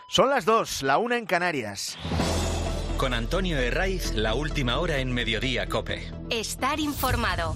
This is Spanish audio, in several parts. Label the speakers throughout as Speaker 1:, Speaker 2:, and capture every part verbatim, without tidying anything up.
Speaker 1: Son las dos, la una en Canarias.
Speaker 2: Con Antonio Herraiz, la última hora en Mediodía COPE.
Speaker 3: Estar informado.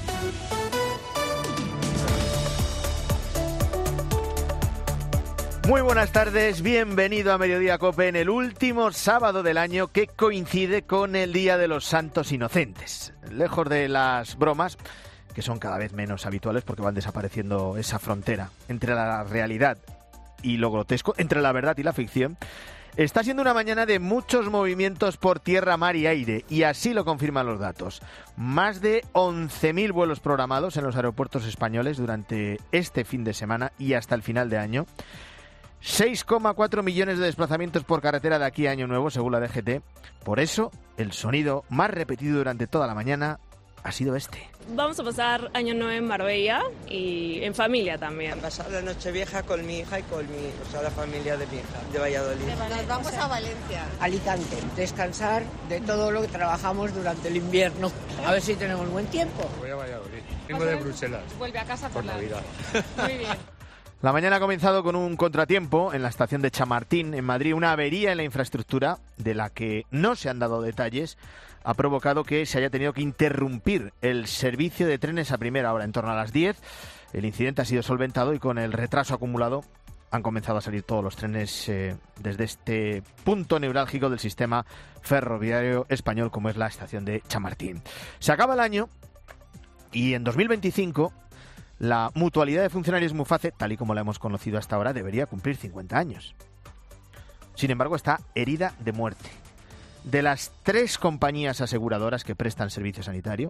Speaker 1: Muy buenas tardes, bienvenido a Mediodía COPE en el último sábado del año que coincide con el Día de los Santos Inocentes. Lejos de las bromas, que son cada vez menos habituales porque van desapareciendo esa frontera entre la realidad y lo grotesco, entre la verdad y la ficción, está siendo una mañana de muchos movimientos por tierra, mar y aire, y así lo confirman los datos. Más de once mil vuelos programados en los aeropuertos españoles durante este fin de semana y hasta el final de año. seis coma cuatro millones de desplazamientos por carretera de aquí a Año Nuevo, según la D G T. Por eso, el sonido más repetido durante toda la mañana ha sido este.
Speaker 4: Vamos a pasar Año Nuevo en Marbella y en familia también.
Speaker 5: A pasar la Nochevieja con mi hija y con mi, o sea, la familia de mi hija, de Valladolid.
Speaker 6: Nos vamos a Valencia.
Speaker 7: Alicante, descansar de todo lo que trabajamos durante el invierno. A ver si tenemos buen tiempo.
Speaker 8: Voy a Valladolid. Vengo de Bruselas.
Speaker 4: Vuelve a casa por,
Speaker 8: por Navidad.
Speaker 4: Muy bien.
Speaker 1: La mañana ha comenzado con un contratiempo en la estación de Chamartín, en Madrid. Una avería en la infraestructura, de la que no se han dado detalles, ha provocado que se haya tenido que interrumpir el servicio de trenes a primera hora, en torno a las diez. El incidente ha sido solventado y con el retraso acumulado han comenzado a salir todos los trenes eh, desde este punto neurálgico del sistema ferroviario español, como es la estación de Chamartín. Se acaba el año y en dos mil veinticinco... la mutualidad de funcionarios Muface, tal y como la hemos conocido hasta ahora, debería cumplir cincuenta años. Sin embargo, está herida de muerte. De las tres compañías aseguradoras que prestan servicio sanitario,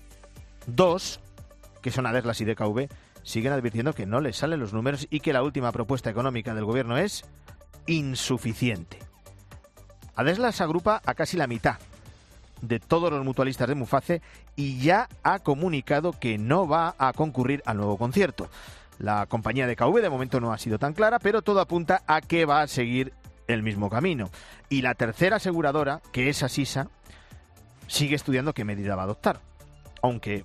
Speaker 1: dos, que son Adeslas y D K V, siguen advirtiendo que no les salen los números y que la última propuesta económica del gobierno es insuficiente. Adeslas agrupa a casi la mitad de todos los mutualistas de Muface y ya ha comunicado que no va a concurrir al nuevo concierto. La compañía de K V de momento no ha sido tan clara, pero todo apunta a que va a seguir el mismo camino. Y la tercera aseguradora, que es Asisa, sigue estudiando qué medida va a adoptar, aunque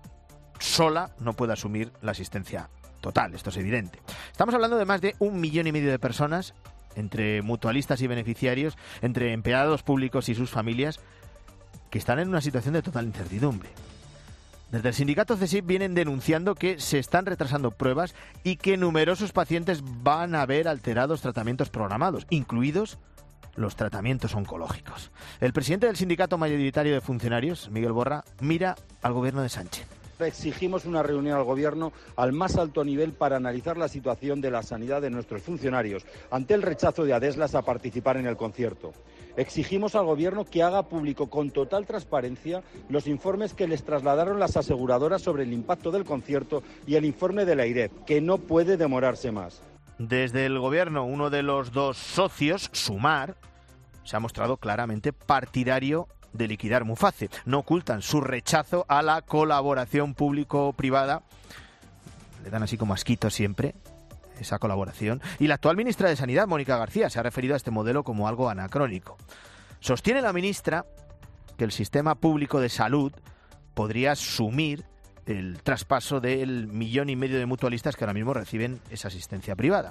Speaker 1: sola no puede asumir la asistencia total, esto es evidente. Estamos hablando de más de un millón y medio de personas, entre mutualistas y beneficiarios, entre empleados públicos y sus familias, que están en una situación de total incertidumbre. Desde el sindicato C E S I P vienen denunciando que se están retrasando pruebas y que numerosos pacientes van a ver alterados tratamientos programados, incluidos los tratamientos oncológicos. El presidente del sindicato mayoritario de funcionarios, Miguel Borra, mira al gobierno de Sánchez.
Speaker 9: Exigimos una reunión al Gobierno al más alto nivel para analizar la situación de la sanidad de nuestros funcionarios ante el rechazo de Adeslas a participar en el concierto. Exigimos al Gobierno que haga público con total transparencia los informes que les trasladaron las aseguradoras sobre el impacto del concierto y el informe de la I R E P, que no puede demorarse más.
Speaker 1: Desde el Gobierno, uno de los dos socios, Sumar, se ha mostrado claramente partidario de liquidar Muface. No ocultan su rechazo a la colaboración público-privada. Le dan así como asquito siempre esa colaboración. Y la actual ministra de Sanidad, Mónica García, se ha referido a este modelo como algo anacrónico. Sostiene la ministra que el sistema público de salud podría asumir el traspaso del millón y medio de mutualistas que ahora mismo reciben esa asistencia privada.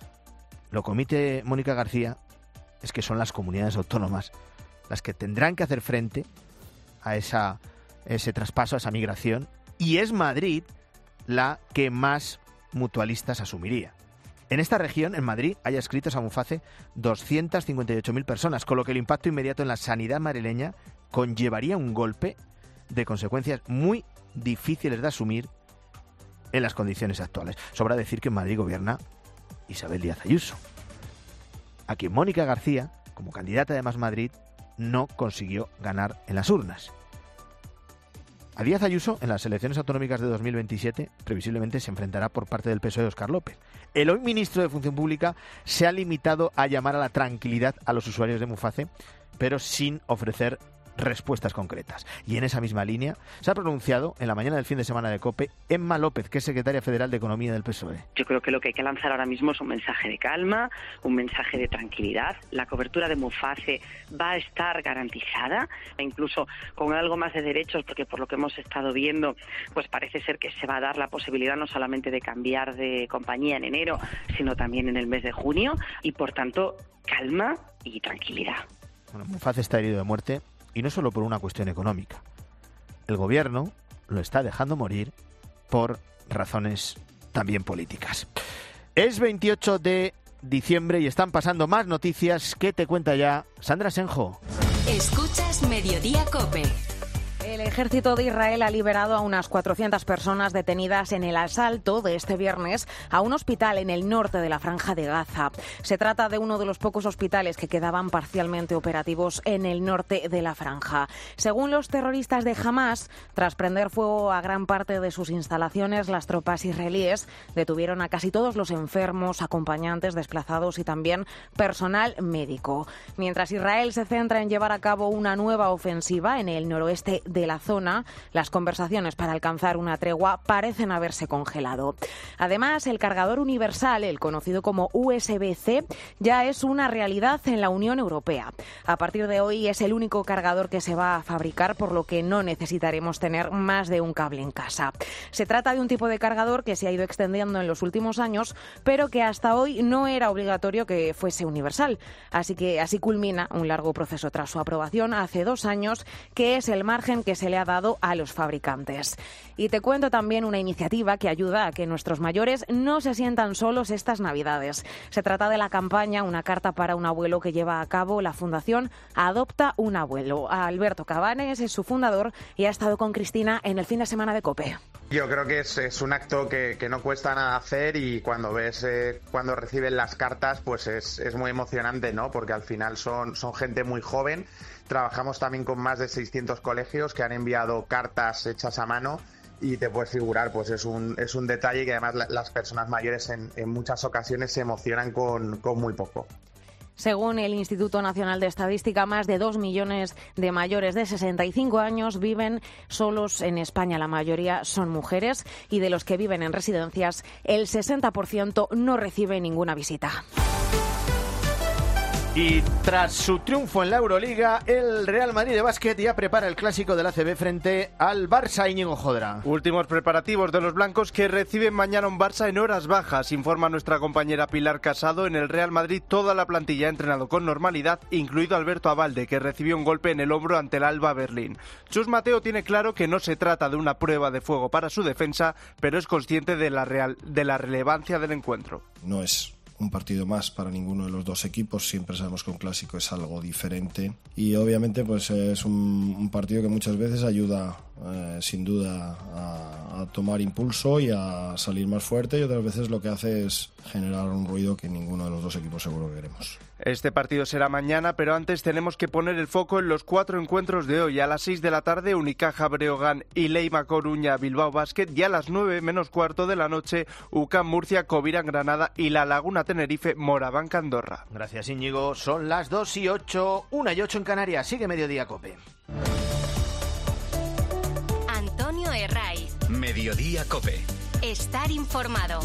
Speaker 1: Lo que omite Mónica García es que son las comunidades autónomas las que tendrán que hacer frente a esa, ese traspaso, a esa migración, y es Madrid la que más mutualistas asumiría. En esta región, en Madrid, hay adscritos a Muface doscientas cincuenta y ocho mil personas, con lo que el impacto inmediato en la sanidad madrileña conllevaría un golpe de consecuencias muy difíciles de asumir en las condiciones actuales. Sobra decir que en Madrid gobierna Isabel Díaz Ayuso, a quien Mónica García, como candidata de Más Madrid, no consiguió ganar en las urnas. A Díaz Ayuso, en las elecciones autonómicas de dos mil veintisiete, previsiblemente se enfrentará por parte del P S O E Óscar López. El hoy ministro de Función Pública se ha limitado a llamar a la tranquilidad a los usuarios de Muface, pero sin ofrecer respuestas concretas. Y en esa misma línea se ha pronunciado en la mañana del fin de semana de COPE Emma López, que es secretaria federal de Economía del P S O E.
Speaker 3: Yo creo que lo que hay que lanzar ahora mismo es un mensaje de calma, un mensaje de tranquilidad. La cobertura de Muface va a estar garantizada, e incluso con algo más de derechos, porque por lo que hemos estado viendo, pues parece ser que se va a dar la posibilidad no solamente de cambiar de compañía en enero, sino también en el mes de junio, y por tanto, calma y tranquilidad.
Speaker 1: Bueno, Muface está herido de muerte, y no solo por una cuestión económica. El gobierno lo está dejando morir por razones también políticas. Es veintiocho de diciembre y están pasando más noticias que te cuenta ya Sandra Senjo.
Speaker 6: Escuchas Mediodía COPE.
Speaker 10: El ejército de Israel ha liberado a unas cuatrocientas personas detenidas en el asalto de este viernes a un hospital en el norte de la Franja de Gaza. Se trata de uno de los pocos hospitales que quedaban parcialmente operativos en el norte de la Franja. Según los terroristas de Hamás, tras prender fuego a gran parte de sus instalaciones, las tropas israelíes detuvieron a casi todos los enfermos, acompañantes, desplazados y también personal médico. Mientras Israel se centra en llevar a cabo una nueva ofensiva en el noroeste de la zona, las conversaciones para alcanzar una tregua parecen haberse congelado. Además, el cargador universal, el conocido como U S B C, ya es una realidad en la Unión Europea. A partir de hoy es el único cargador que se va a fabricar, por lo que no necesitaremos tener más de un cable en casa. Se trata de un tipo de cargador que se ha ido extendiendo en los últimos años, pero que hasta hoy no era obligatorio que fuese universal. Así que así culmina un largo proceso tras su aprobación hace dos años, que es el margen que se le ha dado a los fabricantes. Y te cuento también una iniciativa que ayuda a que nuestros mayores no se sientan solos estas Navidades. Se trata de la campaña Una carta para un abuelo, que lleva a cabo la Fundación Adopta un Abuelo. Alberto Cabanes es su fundador y ha estado con Cristina en el fin de semana de COPE.
Speaker 11: Yo creo que es, es un acto que, que no cuesta nada hacer, y cuando ves, eh, cuando reciben las cartas, pues es, es muy emocionante, ¿no? Porque al final son, son gente muy joven. Trabajamos también con más de seiscientos colegios que han enviado cartas hechas a mano, y te puedes figurar, pues es un, es un detalle que además la, las personas mayores en, en muchas ocasiones se emocionan con, con muy poco.
Speaker 10: Según el Instituto Nacional de Estadística, más de dos millones de mayores de sesenta y cinco años viven solos en España. La mayoría son mujeres, y de los que viven en residencias, el sesenta por ciento no recibe ninguna visita.
Speaker 1: Y tras su triunfo en la Euroliga, el Real Madrid de básquet ya prepara el clásico del A C B frente al Barça. Íñigo Jodra.
Speaker 12: Últimos preparativos de los blancos, que reciben mañana un Barça en horas bajas. Informa nuestra compañera Pilar Casado. En el Real Madrid toda la plantilla ha entrenado con normalidad, incluido Alberto Abalde, que recibió un golpe en el hombro ante el Alba Berlín. Chus Mateo tiene claro que no se trata de una prueba de fuego para su defensa, pero es consciente de la, real, de la relevancia del encuentro.
Speaker 13: No es un partido más para ninguno de los dos equipos. Siempre sabemos que un clásico es algo diferente, y obviamente pues es un, un partido que muchas veces ayuda eh, sin duda a, a tomar impulso y a salir más fuerte, y otras veces lo que hace es generar un ruido que ninguno de los dos equipos seguro que queremos.
Speaker 12: Este partido será mañana, pero antes tenemos que poner el foco en los cuatro encuentros de hoy. A las seis de la tarde, Unicaja Breogán y Leima Coruña Bilbao Basket, y a las nueve menos cuarto de la noche, U C A M Murcia, Covirán Granada y La Laguna Tenerife, Moraván Andorra.
Speaker 1: Gracias, Íñigo. Son las dos y ocho, una y ocho en Canarias. Sigue Mediodía COPE.
Speaker 6: Antonio Herraiz.
Speaker 2: Mediodía COPE.
Speaker 6: Estar informado.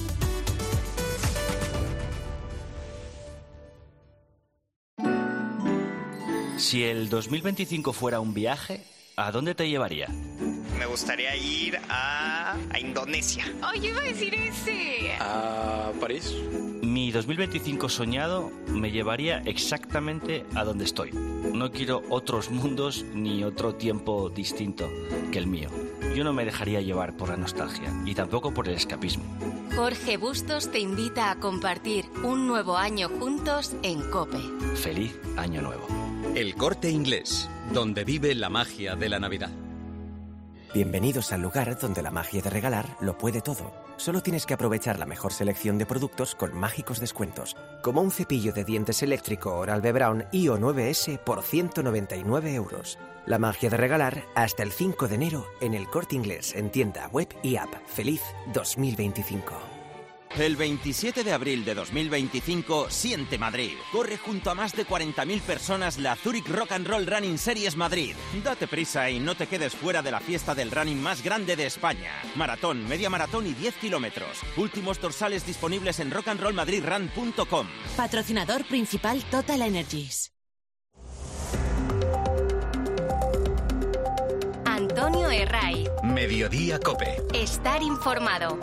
Speaker 14: Si el dos mil veinticinco fuera un viaje, ¿a dónde te llevaría?
Speaker 15: Me gustaría ir a, a Indonesia.
Speaker 16: ¡Ay, yo iba a decir ese!
Speaker 14: ¿A París? Mi dos mil veinticinco soñado me llevaría exactamente a donde estoy. No quiero otros mundos ni otro tiempo distinto que el mío. Yo no me dejaría llevar por la nostalgia y tampoco por el escapismo.
Speaker 6: Jorge Bustos te invita a compartir un nuevo año juntos en COPE.
Speaker 14: Feliz Año Nuevo.
Speaker 2: El Corte Inglés, donde vive la magia de la Navidad.
Speaker 17: Bienvenidos al lugar donde la magia de regalar lo puede todo. Solo tienes que aprovechar la mejor selección de productos con mágicos descuentos, como un cepillo de dientes eléctrico Oral-B Brown I O nueve ese por ciento noventa y nueve euros. La magia de regalar hasta el cinco de enero en El Corte Inglés, en tienda, web y app. ¡Feliz dos mil veinticinco!
Speaker 18: El veintisiete de abril de dos mil veinticinco, siente Madrid. Corre junto a más de cuarenta mil personas la Zurich Rock and Roll Running Series Madrid. Date prisa y no te quedes fuera de la fiesta del running más grande de España. Maratón, media maratón y diez kilómetros. Últimos dorsales disponibles en rock and roll madrid run punto com.
Speaker 6: Patrocinador principal Total Energies. Antonio Herray.
Speaker 2: Mediodía Cope.
Speaker 6: Estar informado.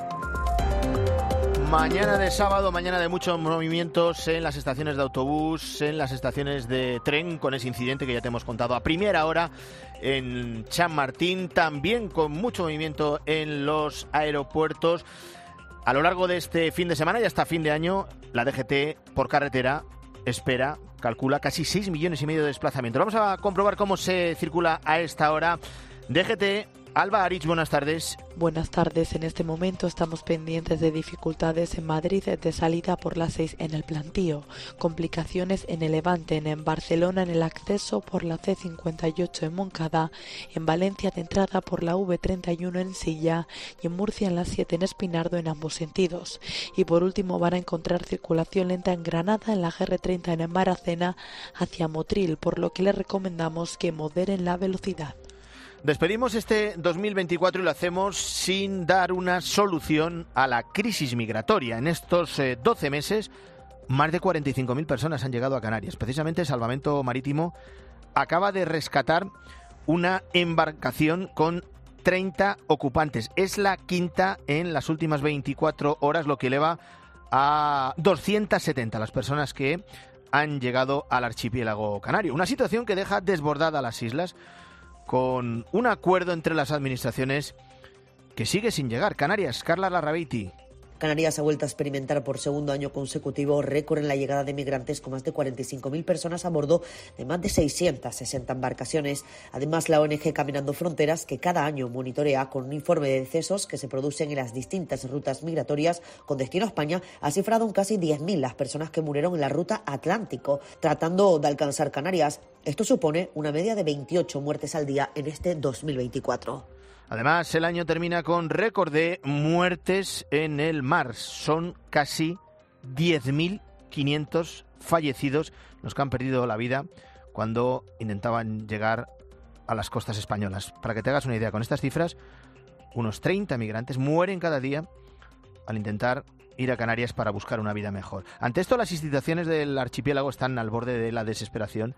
Speaker 1: Mañana de sábado, mañana de muchos movimientos en las estaciones de autobús, en las estaciones de tren, con ese incidente que ya te hemos contado a primera hora en Chamartín, también con mucho movimiento en los aeropuertos. A lo largo de este fin de semana y hasta fin de año, la D G T por carretera espera, calcula casi seis millones y medio de desplazamientos. Vamos a comprobar cómo se circula a esta hora. D G T, Alba Arich, buenas tardes.
Speaker 19: Buenas tardes. En este momento estamos pendientes de dificultades en Madrid de salida por la seis en el Plantío, complicaciones en el Levante, en Barcelona en el acceso por la C cincuenta y ocho en Moncada, en Valencia de entrada por la V treinta y uno en Silla y en Murcia en la siete en Espinardo en ambos sentidos. Y por último van a encontrar circulación lenta en Granada en la G R treinta en Maracena hacia Motril, por lo que les recomendamos que moderen la velocidad.
Speaker 1: Despedimos este dos mil veinticuatro y lo hacemos sin dar una solución a la crisis migratoria. En estos eh, doce meses, más de cuarenta y cinco mil personas han llegado a Canarias. Precisamente Salvamento Marítimo acaba de rescatar una embarcación con treinta ocupantes. Es la quinta en las últimas veinticuatro horas, lo que eleva a doscientas setenta las personas que han llegado al archipiélago canario. Una situación que deja desbordada las islas, con un acuerdo entre las administraciones que sigue sin llegar. Canarias, Carla Larrabeiti.
Speaker 20: Canarias ha vuelto a experimentar por segundo año consecutivo récord en la llegada de migrantes, con más de cuarenta y cinco mil personas a bordo de más de seiscientas sesenta embarcaciones. Además, la O N G Caminando Fronteras, que cada año monitorea con un informe de decesos que se producen en las distintas rutas migratorias con destino a España, ha cifrado en casi diez mil las personas que murieron en la ruta Atlántico, tratando de alcanzar Canarias. Esto supone una media de veintiocho muertes al día en este dos mil veinticuatro.
Speaker 1: Además, el año termina con récord de muertes en el mar. Son casi diez mil quinientos fallecidos los que han perdido la vida cuando intentaban llegar a las costas españolas. Para que te hagas una idea, con estas cifras, unos treinta migrantes mueren cada día al intentar ir a Canarias para buscar una vida mejor. Ante esto, las instituciones del archipiélago están al borde de la desesperación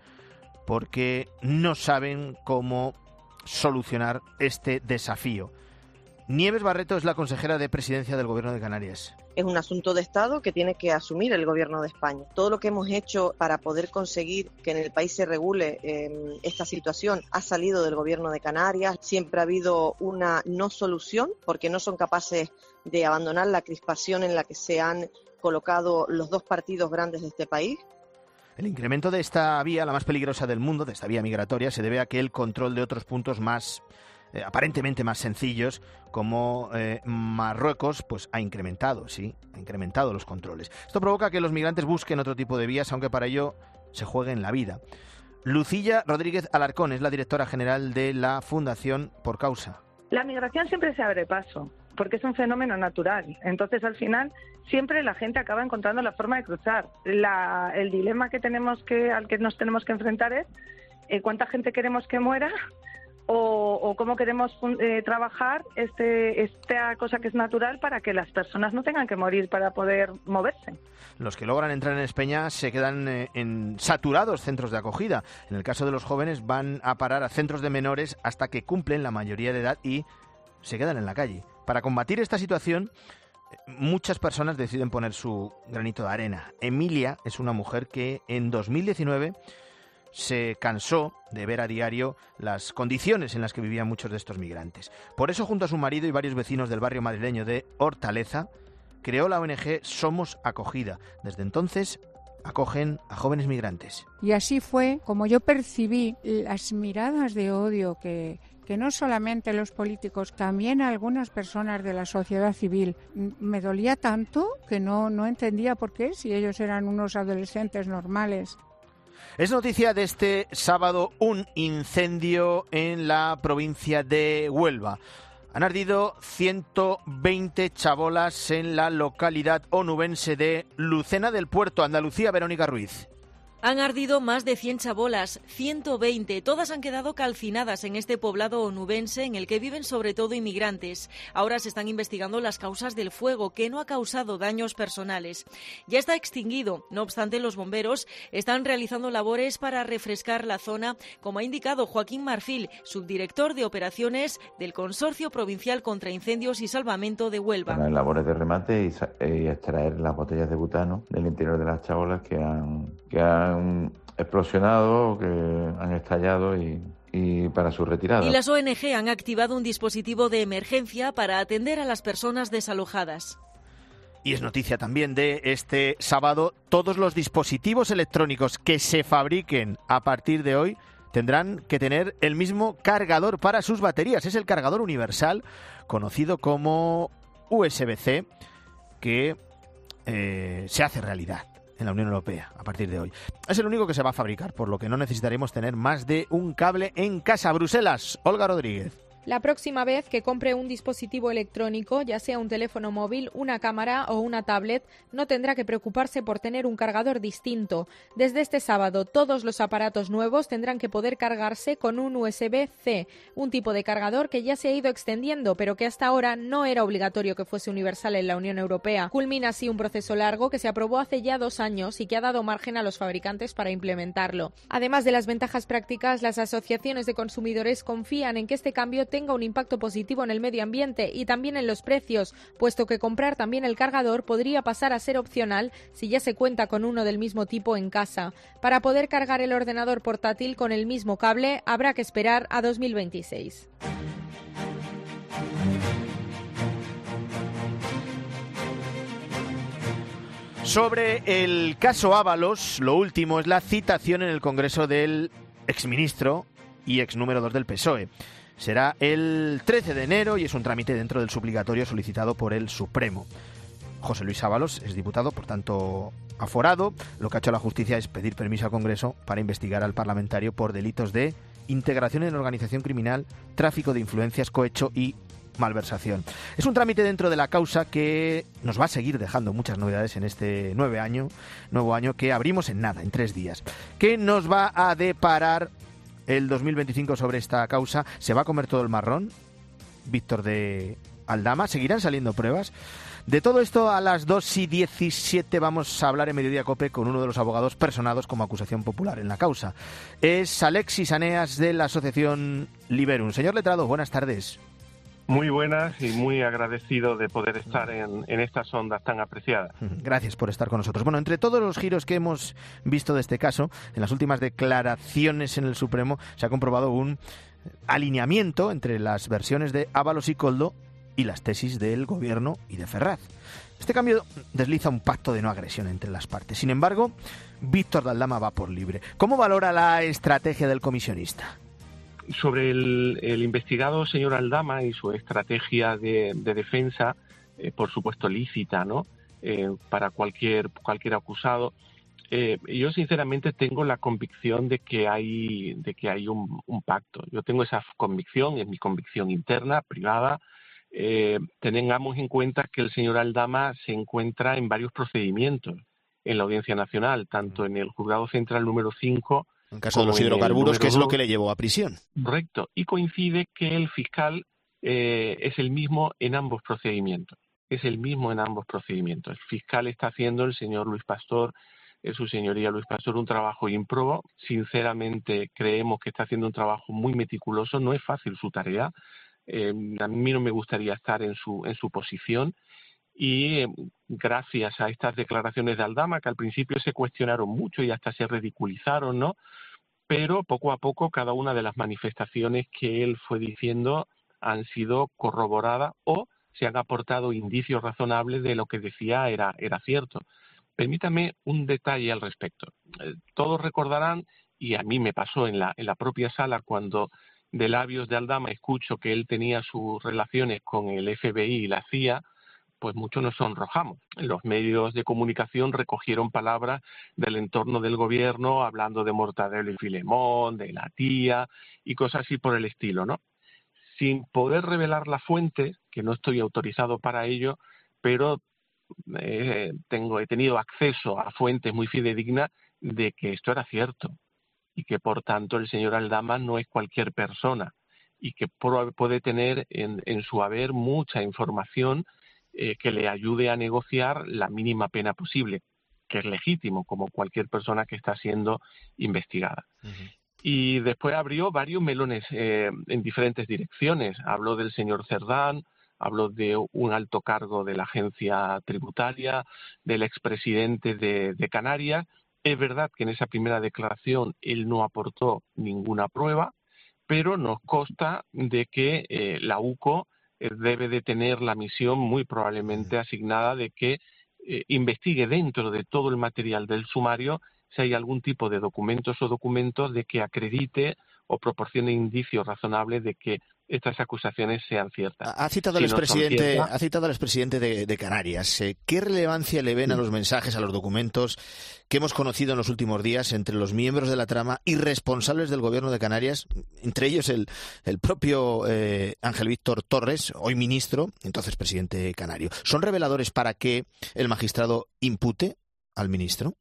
Speaker 1: porque no saben cómo solucionar este desafío. Nieves Barreto es la consejera de Presidencia del Gobierno de Canarias.
Speaker 21: Es un asunto de Estado que tiene que asumir el Gobierno de España. Todo lo que hemos hecho para poder conseguir que en el país se regule eh, esta situación ha salido del Gobierno de Canarias. Siempre ha habido una no solución porque no son capaces de abandonar la crispación en la que se han colocado los dos partidos grandes de este país.
Speaker 1: El incremento de esta vía, la más peligrosa del mundo, de esta vía migratoria, se debe a que el control de otros puntos más, eh, aparentemente más sencillos, como eh, Marruecos, pues ha incrementado, sí, ha incrementado los controles. Esto provoca que los migrantes busquen otro tipo de vías, aunque para ello se jueguen la vida. Lucilla Rodríguez Alarcón es la directora general de la Fundación Por Causa.
Speaker 22: La migración siempre se abre paso, porque es un fenómeno natural. Entonces, al final, siempre la gente acaba encontrando la forma de cruzar. La, el dilema que tenemos que, al que nos tenemos que enfrentar es eh, cuánta gente queremos que muera o, o cómo queremos eh, trabajar este, esta cosa que es natural para que las personas no tengan que morir para poder moverse.
Speaker 1: Los que logran entrar en España se quedan eh, en saturados centros de acogida. En el caso de los jóvenes, van a parar a centros de menores hasta que cumplen la mayoría de edad y se quedan en la calle. Para combatir esta situación, muchas personas deciden poner su granito de arena. Emilia es una mujer que en dos mil diecinueve se cansó de ver a diario las condiciones en las que vivían muchos de estos migrantes. Por eso, junto a su marido y varios vecinos del barrio madrileño de Hortaleza, creó la O N G Somos Acogida. Desde entonces, acogen a jóvenes migrantes.
Speaker 23: Y así fue como yo percibí las miradas de odio que... que no solamente los políticos, también algunas personas de la sociedad civil. Me dolía tanto que no, no entendía por qué, si ellos eran unos adolescentes normales.
Speaker 1: Es noticia de este sábado un incendio en la provincia de Huelva. Han ardido ciento veinte chabolas en la localidad onubense de Lucena del Puerto, Andalucía. Verónica Ruiz.
Speaker 5: Han ardido más de cien chabolas, ciento veinte. Todas han quedado calcinadas en este poblado onubense en el que viven sobre todo inmigrantes. Ahora se están investigando las causas del fuego, que no ha causado daños personales. Ya está extinguido. No obstante, los bomberos están realizando labores para refrescar la zona, como ha indicado Joaquín Marfil, subdirector de operaciones del Consorcio Provincial contra Incendios y Salvamento de Huelva.
Speaker 7: Hay labores de remate y, y extraer las botellas de butano del interior de las chabolas que han, que han han explosionado, que han estallado y, y para su retirada.
Speaker 5: Y las O N Ge han activado un dispositivo de emergencia para atender a las personas desalojadas.
Speaker 1: Y es noticia también de este sábado, todos los dispositivos electrónicos que se fabriquen a partir de hoy tendrán que tener el mismo cargador para sus baterías. Es el cargador universal, conocido como U S B C, que eh, se hace realidad en la Unión Europea a partir de hoy. Es el único que se va a fabricar, por lo que no necesitaremos tener más de un cable en casa. Bruselas, Olga Rodríguez.
Speaker 8: La próxima vez que compre un dispositivo electrónico, ya sea un teléfono móvil, una cámara o una tablet, no tendrá que preocuparse por tener un cargador distinto. Desde este sábado, todos los aparatos nuevos tendrán que poder cargarse con un U S B C, un tipo de cargador que ya se ha ido extendiendo, pero que hasta ahora no era obligatorio que fuese universal en la Unión Europea. Culmina así un proceso largo que se aprobó hace ya dos años y que ha dado margen a los fabricantes para implementarlo. Además de las ventajas prácticas, las asociaciones de consumidores confían en que este cambio tenga un impacto positivo en el medio ambiente y también en los precios, puesto que comprar también el cargador podría pasar a ser opcional si ya se cuenta con uno del mismo tipo en casa. Para poder cargar el ordenador portátil con el mismo cable, habrá que esperar a dos mil veintiséis.
Speaker 1: Sobre el caso Ábalos, lo último es la citación en el Congreso del exministro y ex número dos del P S O E. Será el trece de enero y es un trámite dentro del suplicatorio solicitado por el Supremo. José Luis Ábalos es diputado, por tanto aforado. Lo que ha hecho la justicia es pedir permiso al Congreso para investigar al parlamentario por delitos de integración en organización criminal, tráfico de influencias, cohecho y malversación. Es un trámite dentro de la causa que nos va a seguir dejando muchas novedades en este nuevo año, nuevo año que abrimos en nada, en tres días. ¿Qué nos va a deparar el dos mil veinticinco sobre esta causa? ¿Se va a comer todo el marrón? Víctor de Aldama. ¿Seguirán saliendo pruebas? De todo esto a las dos y diecisiete vamos a hablar en Mediodía Cope con uno de los abogados personados como acusación popular en la causa. Es Alexis Aneas de la asociación Liberum. Señor letrado, buenas tardes.
Speaker 24: Muy buenas y muy agradecido de poder estar en, en estas ondas tan apreciadas.
Speaker 1: Gracias por estar con nosotros. Bueno, entre todos los giros que hemos visto de este caso, en las últimas declaraciones en el Supremo se ha comprobado un alineamiento entre las versiones de Ábalos y Koldo y las tesis del Gobierno y de Ferraz. Este cambio desliza un pacto de no agresión entre las partes. Sin embargo, Víctor de Aldama va por libre. ¿Cómo valora la estrategia del comisionista?
Speaker 24: Sobre el, el investigado señor Aldama y su estrategia de, de defensa, eh, por supuesto lícita, ¿no? Eh, para cualquier cualquier acusado, eh, yo sinceramente tengo la convicción de que hay de que hay un, un pacto. Yo tengo esa convicción, es mi convicción interna, privada. Eh, tengamos en cuenta que el señor Aldama se encuentra en varios procedimientos en la Audiencia Nacional, tanto en el Juzgado Central número cinco.
Speaker 1: En caso de los hidrocarburos, que es lo que le llevó a prisión.
Speaker 24: Correcto. Y coincide que el fiscal eh, es el mismo en ambos procedimientos. Es el mismo en ambos procedimientos. El fiscal está haciendo, el señor Luis Pastor, eh, su señoría Luis Pastor, un trabajo ímprobo. Sinceramente, creemos que está haciendo un trabajo muy meticuloso. No es fácil su tarea. Eh, a mí no me gustaría estar en su, en su posición. Y eh, gracias a estas declaraciones de Aldama, que al principio se cuestionaron mucho y hasta se ridiculizaron, ¿no? Pero poco a poco cada una de las manifestaciones que él fue diciendo han sido corroboradas o se han aportado indicios razonables de lo que decía era, era cierto. Permítame un detalle al respecto. Eh, todos recordarán, y a mí me pasó en la, en la propia sala cuando de labios de Aldama escucho que él tenía sus relaciones con el F B I y la C I A, pues muchos nos sonrojamos. Los medios de comunicación recogieron palabras del entorno del gobierno, hablando de Mortadelo y Filemón, de la tía y cosas así por el estilo, ¿no? sin poder revelar la fuente, que no estoy autorizado para ello, pero eh, tengo, he tenido acceso a fuentes muy fidedignas de que esto era cierto y que por tanto el señor Aldama no es cualquier persona y que puede tener en, en su haber mucha información eh, que le ayude a negociar la mínima pena posible, que es legítimo como cualquier persona que está siendo investigada. Uh-huh. Y después abrió varios melones eh, en diferentes direcciones. Habló del señor Cerdán, habló de un alto cargo de la agencia tributaria, del expresidente de, de Canarias. Es verdad que en esa primera declaración él no aportó ninguna prueba, pero nos consta de que eh, la U C O eh, debe de tener la misión muy probablemente asignada de que eh, investigue dentro de todo el material del sumario si hay algún tipo de documentos o documentos de que acredite o proporcione indicios razonables de que estas acusaciones sean ciertas.
Speaker 1: Ha citado
Speaker 24: si
Speaker 1: al
Speaker 24: no
Speaker 1: expresidente,
Speaker 24: ciertas,
Speaker 1: ha citado al expresidente de, de Canarias. Eh, ¿Qué relevancia le ven a los mensajes, a los documentos que hemos conocido en los últimos días entre los miembros de la trama y responsables del gobierno de Canarias, entre ellos el, el propio eh, Ángel Víctor Torres, hoy ministro, entonces presidente canario? ¿Son reveladores para que el magistrado impute al ministro?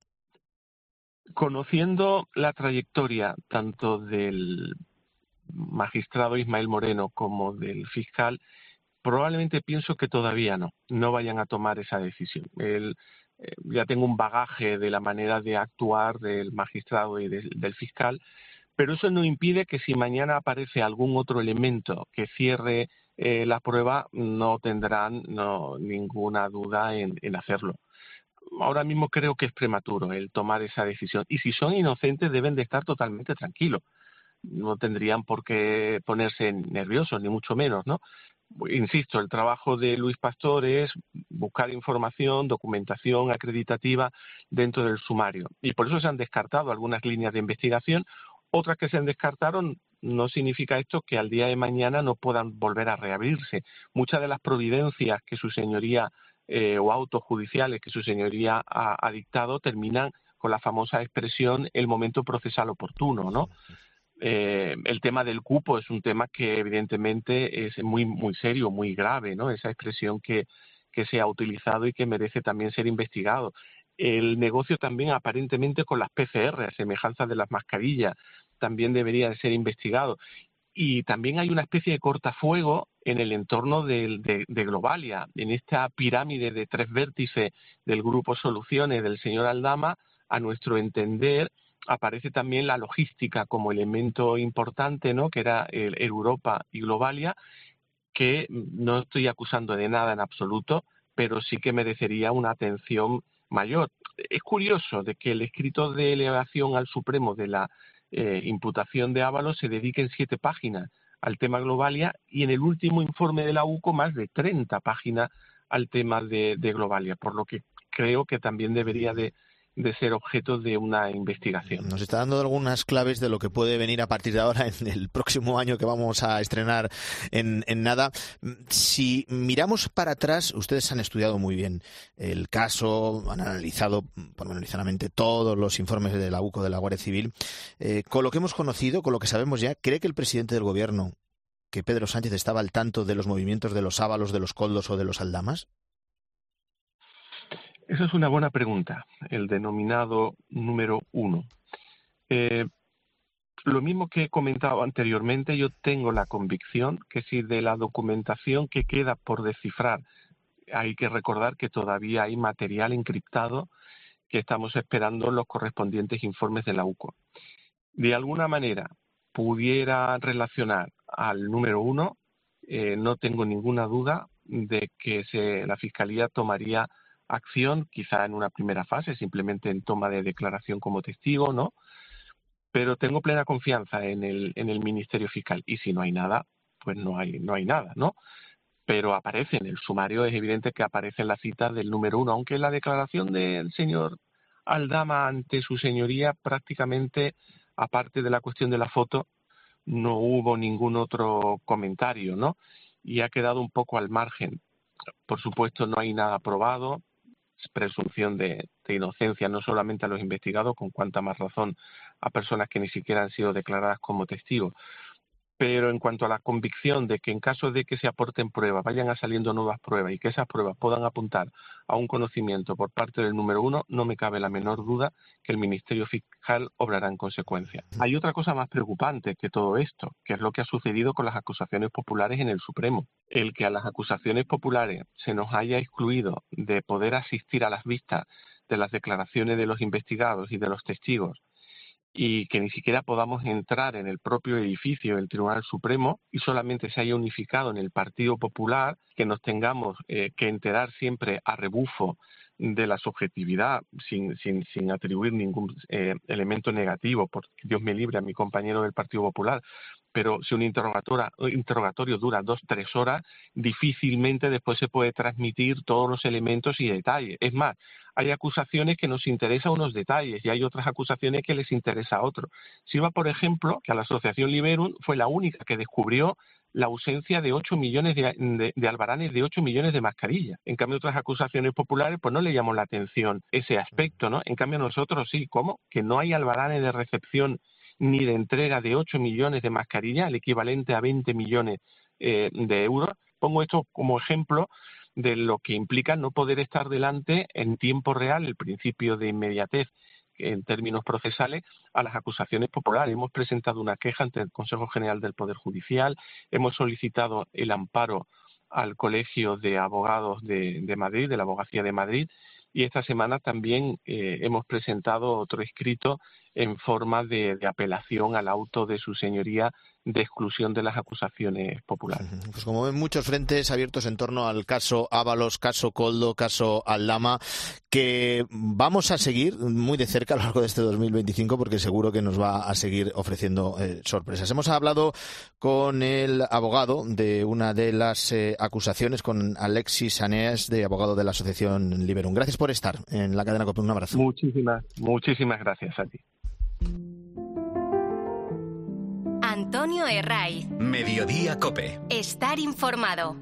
Speaker 24: Conociendo la trayectoria tanto del magistrado Ismael Moreno como del fiscal, probablemente pienso que todavía no, no vayan a tomar esa decisión. El, eh, ya tengo un bagaje de la manera de actuar del magistrado y de, del fiscal, pero eso no impide que si mañana aparece algún otro elemento que cierre eh, la prueba, no tendrán no, ninguna duda en, en hacerlo. Ahora mismo creo que es prematuro el tomar esa decisión. Y si son inocentes deben de estar totalmente tranquilos. No tendrían por qué ponerse nerviosos, ni mucho menos, ¿no? Insisto, el trabajo de Luis Pastor es buscar información, documentación acreditativa dentro del sumario. Y por eso se han descartado algunas líneas de investigación. Otras que se han descartado no significa esto que al día de mañana no puedan volver a reabrirse. Muchas de las providencias que su señoría Eh, o autos judiciales que su señoría ha, ha dictado terminan con la famosa expresión el momento procesal oportuno, ¿no? Eh, el tema del cupo es un tema que evidentemente es muy muy serio, muy grave, ¿no? Esa expresión que, que se ha utilizado y que merece también ser investigado. El negocio también aparentemente con las P C R, a semejanza de las mascarillas, también debería de ser investigado. Y también hay una especie de cortafuego en el entorno de, de, de Globalia, en esta pirámide de tres vértices del grupo Soluciones del señor Aldama. A nuestro entender aparece también la logística como elemento importante, ¿no? Que era el, el Europa y Globalia, que no estoy acusando de nada en absoluto, pero sí que merecería una atención mayor. Es curioso de que el escrito de elevación al Supremo de la Eh, imputación de Ábalos se dedica en siete páginas al tema Globalia y en el último informe de la U C O más de treinta páginas al tema de, de Globalia, por lo que creo que también debería de, de ser objeto de una investigación.
Speaker 1: Nos está dando algunas claves de lo que puede venir a partir de ahora en el próximo año que vamos a estrenar en, en nada. Si miramos para atrás, ustedes han estudiado muy bien el caso, han analizado pormenorizadamente todos los informes de la U C O de la Guardia Civil. Eh, con lo que hemos conocido, con lo que sabemos ya, ¿cree que el presidente del gobierno, que Pedro Sánchez, estaba al tanto de los movimientos de los Ábalos, de los Koldos o de los Aldamas?
Speaker 24: Esa es una buena pregunta, el denominado número uno. Eh, lo mismo que he comentado anteriormente, yo tengo la convicción que si de la documentación que queda por descifrar, hay que recordar que todavía hay material encriptado que estamos esperando los correspondientes informes de la U C O. De alguna manera pudiera relacionar al número uno, eh, no tengo ninguna duda de que se, la Fiscalía tomaría acción, quizá en una primera fase, simplemente en toma de declaración como testigo, ¿no? Pero tengo plena confianza en el, en el Ministerio Fiscal. Y si no hay nada, pues no hay, no hay nada, ¿no? Pero aparece en el sumario, es evidente que aparece en la cita del número uno, aunque la declaración del señor Aldama ante su señoría prácticamente, aparte de la cuestión de la foto, no hubo ningún otro comentario, ¿no? Y ha quedado un poco al margen. Por supuesto, no hay nada probado, presunción de, de inocencia no solamente a los investigados, con cuanta más razón a personas que ni siquiera han sido declaradas como testigos. pero en cuanto a la convicción de que en caso de que se aporten pruebas, vayan a saliendo nuevas pruebas y que esas pruebas puedan apuntar a un conocimiento por parte del número uno, no me cabe la menor duda que el Ministerio Fiscal obrará en consecuencia. Hay otra cosa más preocupante que todo esto, que es lo que ha sucedido con las acusaciones populares en el Supremo. El que a las acusaciones populares se nos haya excluido de poder asistir a las vistas de las declaraciones de los investigados y de los testigos, y que ni siquiera podamos entrar en el propio edificio del Tribunal Supremo y solamente se haya unificado en el Partido Popular, que nos tengamos eh, que enterar siempre a rebufo de la subjetividad, sin, sin, sin atribuir ningún eh, elemento negativo, porque Dios me libre a mi compañero del Partido Popular, pero si un interrogatorio dura dos, tres horas, difícilmente después se puede transmitir todos los elementos y detalles. Es más, hay acusaciones que nos interesan unos detalles y hay otras acusaciones que les interesa a otros. Sirva, por ejemplo, que a la Asociación Liberum fue la única que descubrió la ausencia de ocho millones de, de, de albaranes, de ocho millones de mascarillas. En cambio, otras acusaciones populares pues no le llamó la atención ese aspecto, ¿no? En cambio, nosotros sí. ¿Cómo? Que no hay albaranes de recepción ni de entrega de ocho millones de mascarillas, el equivalente a veinte millones eh, de euros. Pongo esto como ejemplo de lo que implica no poder estar delante en tiempo real, el principio de inmediatez en términos procesales, a las acusaciones populares. Hemos presentado una queja ante el Consejo General del Poder Judicial, hemos solicitado el amparo al Colegio de Abogados de, de Madrid, de la Abogacía de Madrid, y esta semana también eh, hemos presentado otro escrito en forma de, de apelación al auto de su señoría de exclusión de las acusaciones populares.
Speaker 1: Pues como ven, muchos frentes abiertos en torno al caso Ábalos, caso Koldo, caso Aldama, que vamos a seguir muy de cerca a lo largo de este dos mil veinticinco porque seguro que nos va a seguir ofreciendo eh, sorpresas. Hemos hablado con el abogado de una de las eh, acusaciones, con Alexis Aneas, de abogado de la Asociación Liberum. Gracias por estar en la cadena COPE. Un abrazo.
Speaker 24: Muchísimas, muchísimas gracias a ti.
Speaker 6: Antonio Herraiz.
Speaker 2: Mediodía COPE.
Speaker 6: Estar informado.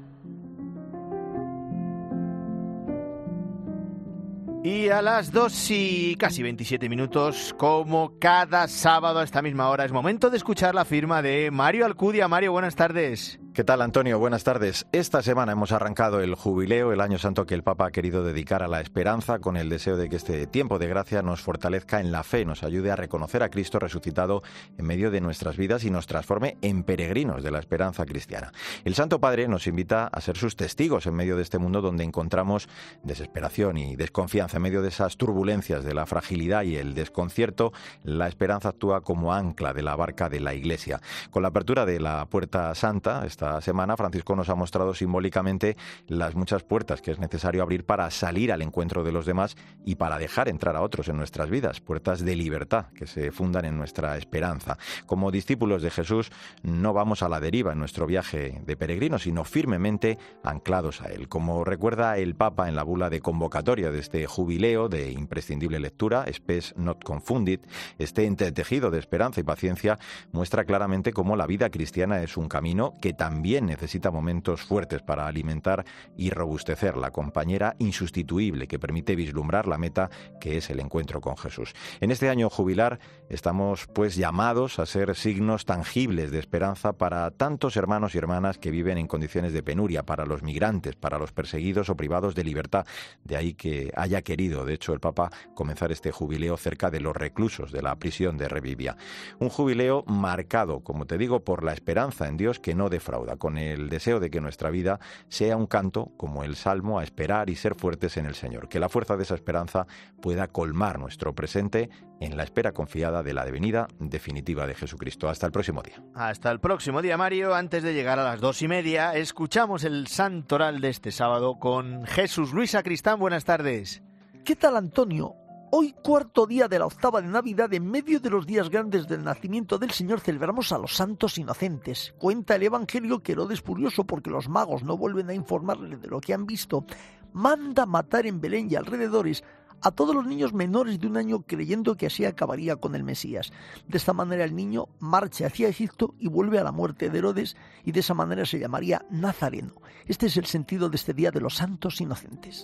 Speaker 1: Y a las dos y casi veintisiete minutos, como cada sábado a esta misma hora, es momento de escuchar la firma de Mario Alcudia. Mario, buenas tardes.
Speaker 3: ¿Qué tal, Antonio? Buenas tardes. Esta semana hemos arrancado el jubileo, el año santo que el Papa ha querido dedicar a la esperanza, con el deseo de que este tiempo de gracia nos fortalezca en la fe, nos ayude a reconocer a Cristo resucitado en medio de nuestras vidas y nos transforme en peregrinos de la esperanza cristiana. El Santo Padre nos invita a ser sus testigos en medio de este mundo donde encontramos desesperación y desconfianza. En medio de esas turbulencias de la fragilidad y el desconcierto, la esperanza actúa como ancla de la barca de la Iglesia. Con la apertura de la Puerta Santa, esta semana, Francisco nos ha mostrado simbólicamente las muchas puertas que es necesario abrir para salir al encuentro de los demás y para dejar entrar a otros en nuestras vidas, puertas de libertad que se fundan en nuestra esperanza. Como discípulos de Jesús, no vamos a la deriva en nuestro viaje de peregrinos, sino firmemente anclados a él. Como recuerda el Papa en la bula de convocatoria de este jubileo de imprescindible lectura, Spes not confundit, este entretejido de esperanza y paciencia muestra claramente cómo la vida cristiana es un camino que también También necesita momentos fuertes para alimentar y robustecer la compañera insustituible que permite vislumbrar la meta que es el encuentro con Jesús. En este año jubilar estamos pues llamados a ser signos tangibles de esperanza para tantos hermanos y hermanas que viven en condiciones de penuria, para los migrantes, para los perseguidos o privados de libertad. De ahí que haya querido, de hecho, el Papa comenzar este jubileo cerca de los reclusos de la prisión de Revivia. Un jubileo marcado, como te digo, por la esperanza en Dios que no defrauda, con el deseo de que nuestra vida sea un canto, como el Salmo, a esperar y ser fuertes en el Señor. Que la fuerza de esa esperanza pueda colmar nuestro presente en la espera confiada de la venida definitiva de Jesucristo. Hasta el próximo día.
Speaker 1: Hasta el próximo día, Mario. Antes de llegar a las dos y media, escuchamos el santoral de este sábado con Jesús Luis Sacristán. Buenas tardes.
Speaker 4: ¿Qué tal, Antonio? Hoy, cuarto día de la octava de Navidad, en medio de los días grandes del nacimiento del Señor, celebramos a los santos inocentes. Cuenta el Evangelio que Herodes, furioso porque los magos no vuelven a informarle de lo que han visto, manda matar en Belén y alrededores a todos los niños menores de un año, creyendo que así acabaría con el Mesías. De esta manera el niño marcha hacia Egipto y vuelve a la muerte de Herodes, y de esa manera se llamaría Nazareno. Este es el sentido de este día de los santos inocentes.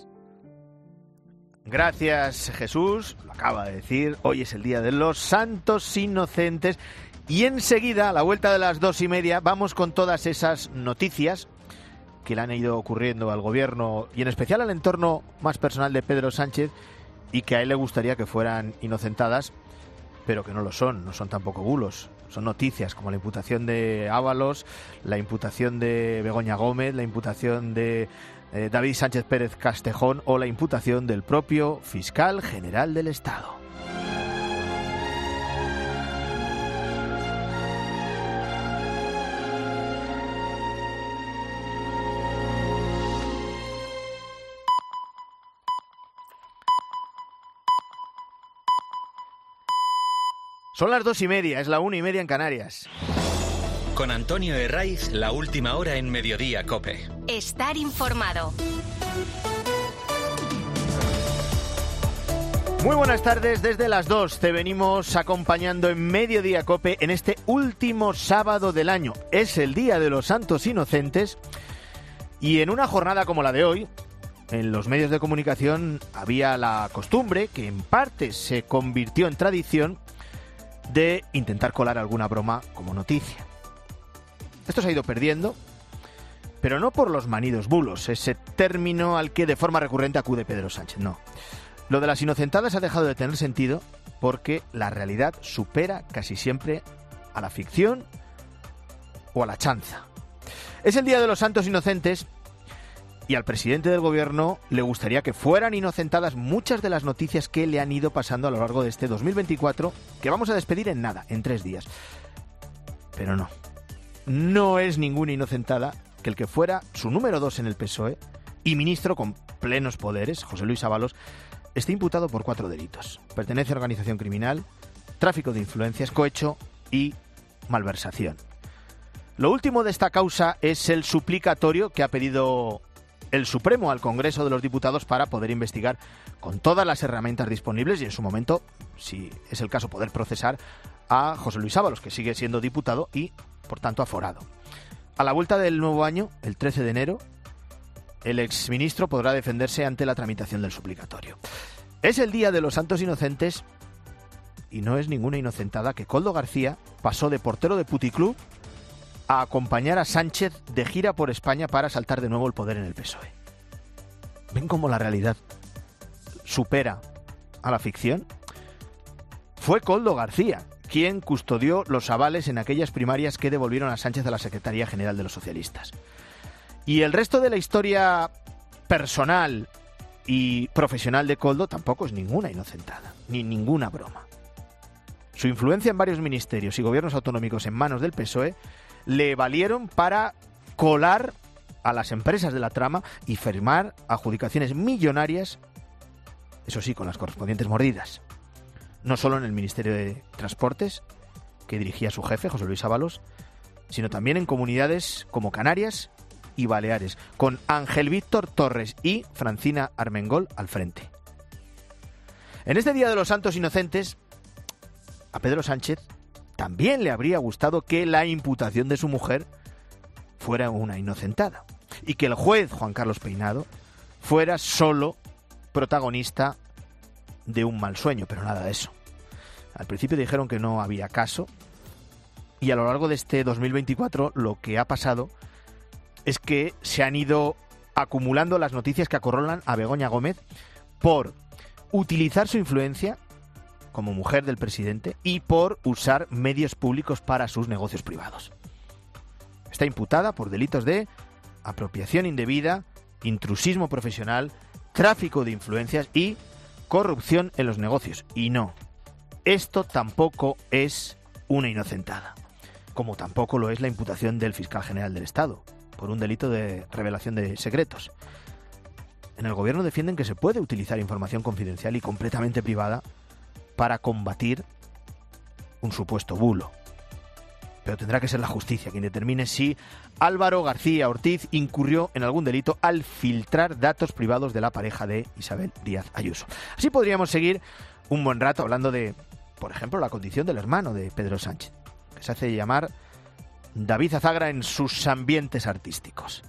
Speaker 1: Gracias, Jesús. Lo acaba de decir. Hoy es el día de los santos inocentes. Y enseguida, a la vuelta de las dos y media, vamos con todas esas noticias que le han ido ocurriendo al gobierno y en especial al entorno más personal de Pedro Sánchez y que a él le gustaría que fueran inocentadas, pero que no lo son, no son tampoco bulos. Son noticias como la imputación de Ábalos, la imputación de Begoña Gómez, la imputación de eh, David Sánchez Pérez Castejón o la imputación del propio fiscal general del Estado. Son las dos y media, es la una y media en Canarias.
Speaker 2: Con Antonio Herraiz, la última hora en Mediodía COPE.
Speaker 6: Estar informado.
Speaker 1: Muy buenas tardes, desde las dos te venimos acompañando en Mediodía COPE en este último sábado del año. Es el Día de los Santos Inocentes y en una jornada como la de hoy, en los medios de comunicación había la costumbre, que en parte se convirtió en tradición, de intentar colar alguna broma como noticia. Esto se ha ido perdiendo, pero no por los manidos bulos, ese término al que de forma recurrente acude Pedro Sánchez, no. Lo de las inocentadas ha dejado de tener sentido porque la realidad supera casi siempre a la ficción o a la chanza. Es el Día de los Santos Inocentes y al presidente del gobierno le gustaría que fueran inocentadas muchas de las noticias que le han ido pasando a lo largo de este dos mil veinticuatro, que vamos a despedir en nada, en tres días. Pero no, no es ninguna inocentada que el que fuera su número dos en el P S O E y ministro con plenos poderes, José Luis Ábalos, esté imputado por cuatro delitos: pertenencia a organización criminal, tráfico de influencias, cohecho y malversación. Lo último de esta causa es el suplicatorio que ha pedido el Supremo al Congreso de los Diputados para poder investigar con todas las herramientas disponibles y en su momento, si es el caso, poder procesar a José Luis Ábalos, que sigue siendo diputado y, por tanto, aforado. A la vuelta del nuevo año, el trece de enero, el exministro podrá defenderse ante la tramitación del suplicatorio. Es el Día de los Santos Inocentes y no es ninguna inocentada que Koldo García pasó de portero de puticlub a acompañar a Sánchez de gira por España para asaltar de nuevo el poder en el P S O E. ¿Ven cómo la realidad supera a la ficción? Fue Koldo García quien custodió los avales en aquellas primarias que devolvieron a Sánchez a la Secretaría General de los Socialistas. Y el resto de la historia personal y profesional de Koldo tampoco es ninguna inocentada, ni ninguna broma. Su influencia en varios ministerios y gobiernos autonómicos en manos del P S O E le valieron para colar a las empresas de la trama y firmar adjudicaciones millonarias, eso sí, con las correspondientes mordidas. No solo en el Ministerio de Transportes, que dirigía su jefe, José Luis Ábalos, sino también en comunidades como Canarias y Baleares, con Ángel Víctor Torres y Francina Armengol al frente. En este Día de los Santos Inocentes, a Pedro Sánchez también le habría gustado que la imputación de su mujer fuera una inocentada y que el juez Juan Carlos Peinado fuera solo protagonista de un mal sueño, pero nada de eso. Al principio dijeron que no había caso y a lo largo de este dos mil veinticuatro lo que ha pasado es que se han ido acumulando las noticias que acorralan a Begoña Gómez por utilizar su influencia como mujer del presidente y por usar medios públicos para sus negocios privados. Está imputada por delitos de apropiación indebida, intrusismo profesional, tráfico de influencias y corrupción en los negocios. Y no, esto tampoco es una inocentada, como tampoco lo es la imputación del fiscal general del Estado por un delito de revelación de secretos. En el gobierno defienden que se puede utilizar información confidencial y completamente privada para combatir un supuesto bulo. Pero tendrá que ser la justicia quien determine si Álvaro García Ortiz incurrió en algún delito al filtrar datos privados de la pareja de Isabel Díaz Ayuso. Así podríamos seguir un buen rato hablando de, por ejemplo, la condición del hermano de Pedro Sánchez, que se hace llamar David Azagra en sus ambientes artísticos.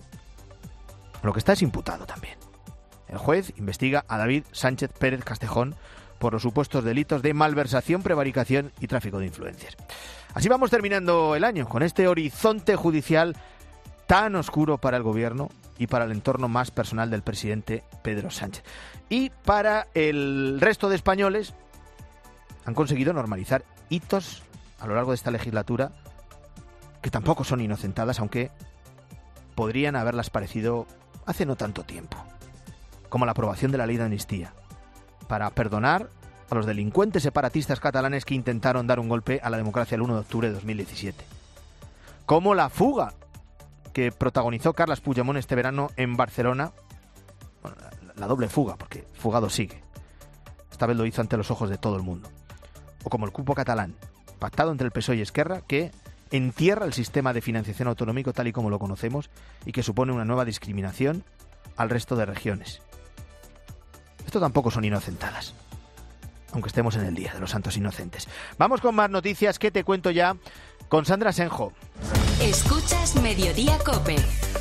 Speaker 1: Lo que está es imputado también. El juez investiga a David Sánchez Pérez Castejón por los supuestos delitos de malversación, prevaricación y tráfico de influencias. Así vamos terminando el año, con este horizonte judicial tan oscuro para el gobierno y para el entorno más personal del presidente Pedro Sánchez. Y para el resto de españoles han conseguido normalizar hitos a lo largo de esta legislatura que tampoco son inocentadas, aunque podrían haberlas parecido hace no tanto tiempo, como la aprobación de la ley de amnistía, para perdonar a los delincuentes separatistas catalanes que intentaron dar un golpe a la democracia el uno de octubre de dos mil diecisiete. Como la fuga que protagonizó Carles Puigdemont este verano en Barcelona, bueno, la, la doble fuga, porque fugado sigue. Esta vez lo hizo ante los ojos de todo el mundo. O como el cupo catalán, pactado entre el P S O E y Esquerra, que entierra el sistema de financiación autonómico tal y como lo conocemos y que supone una nueva discriminación al resto de regiones. Esto tampoco son inocentadas, aunque estemos en el Día de los Santos Inocentes. Vamos con más noticias que te cuento ya con Sandra Senjo.
Speaker 6: Escuchas Mediodía COPE.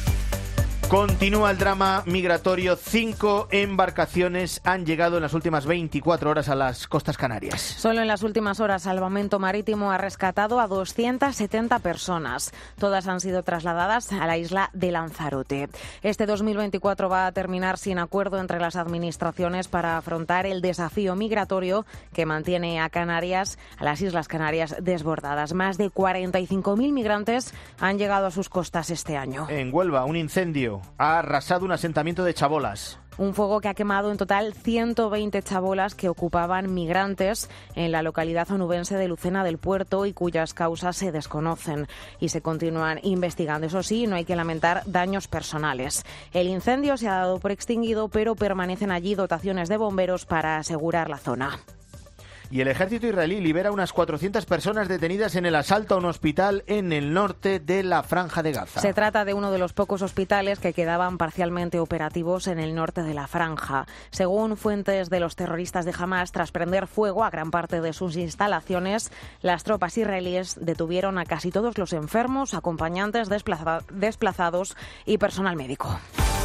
Speaker 1: Continúa el drama migratorio. Cinco embarcaciones han llegado en las últimas veinticuatro horas a las costas canarias.
Speaker 9: Solo en las últimas horas, Salvamento Marítimo ha rescatado a doscientas setenta personas. Todas han sido trasladadas a la isla de Lanzarote. Este dos mil veinticuatro va a terminar sin acuerdo entre las administraciones para afrontar el desafío migratorio que mantiene a Canarias, a las Islas Canarias, desbordadas. Más de cuarenta y cinco mil migrantes han llegado a sus costas este año.
Speaker 1: En Huelva, un incendio ha arrasado un asentamiento de chabolas.
Speaker 9: Un fuego que ha quemado en total ciento veinte chabolas que ocupaban migrantes en la localidad onubense de Lucena del Puerto y cuyas causas se desconocen y se continúan investigando. Eso sí, no hay que lamentar daños personales. El incendio se ha dado por extinguido, pero permanecen allí dotaciones de bomberos para asegurar la zona.
Speaker 1: Y el ejército israelí libera unas cuatrocientas personas detenidas en el asalto a un hospital en el norte de la Franja de Gaza.
Speaker 9: Se trata de uno de los pocos hospitales que quedaban parcialmente operativos en el norte de la Franja. Según fuentes de los terroristas de Hamás, tras prender fuego a gran parte de sus instalaciones, las tropas israelíes detuvieron a casi todos los enfermos, acompañantes desplaza- desplazados y personal médico.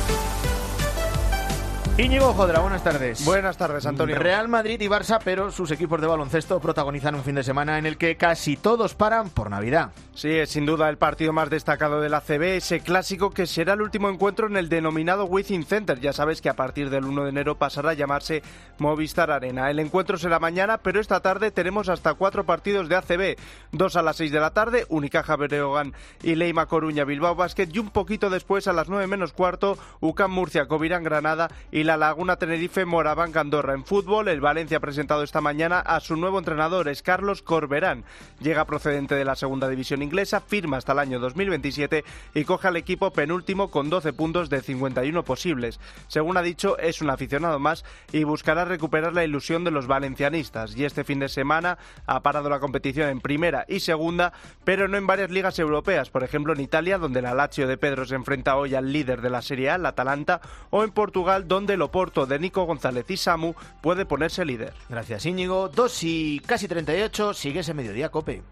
Speaker 1: Íñigo Jodra, buenas tardes.
Speaker 12: Buenas tardes, Antonio.
Speaker 1: Real Madrid y Barça, pero sus equipos de baloncesto protagonizan un fin de semana en el que casi todos paran por Navidad.
Speaker 12: Sí, es sin duda el partido más destacado del A C B, ese clásico que será el último encuentro en el denominado Wizzing Center. Ya sabes que a partir del uno de enero pasará a llamarse Movistar Arena. El encuentro será mañana, pero esta tarde tenemos hasta cuatro partidos de A C B. Dos a las seis de la tarde, Unicaja Breogán y Leima Coruña Bilbao Basket, y un poquito después a las nueve menos cuarto, U C A M Murcia Covirán Granada y La Laguna Tenerife Moraván Andorra. En fútbol, el Valencia ha presentado esta mañana a su nuevo entrenador, es Carlos Corberán. Llega procedente de la segunda división inglesa, firma hasta el año dos mil veintisiete y coge al equipo penúltimo con doce puntos de cincuenta y uno posibles. Según ha dicho, es un aficionado más y buscará recuperar la ilusión de los valencianistas. Y este fin de semana ha parado la competición en primera y segunda, pero no en varias ligas europeas, por ejemplo en Italia, donde la Lazio de Pedro se enfrenta hoy al líder de la Serie A, el Atalanta, o en Portugal, donde el Oporto de Nico González y Samu puede ponerse líder.
Speaker 1: Gracias, Íñigo. Dos y casi treinta y ocho, sigues en Mediodía COPE.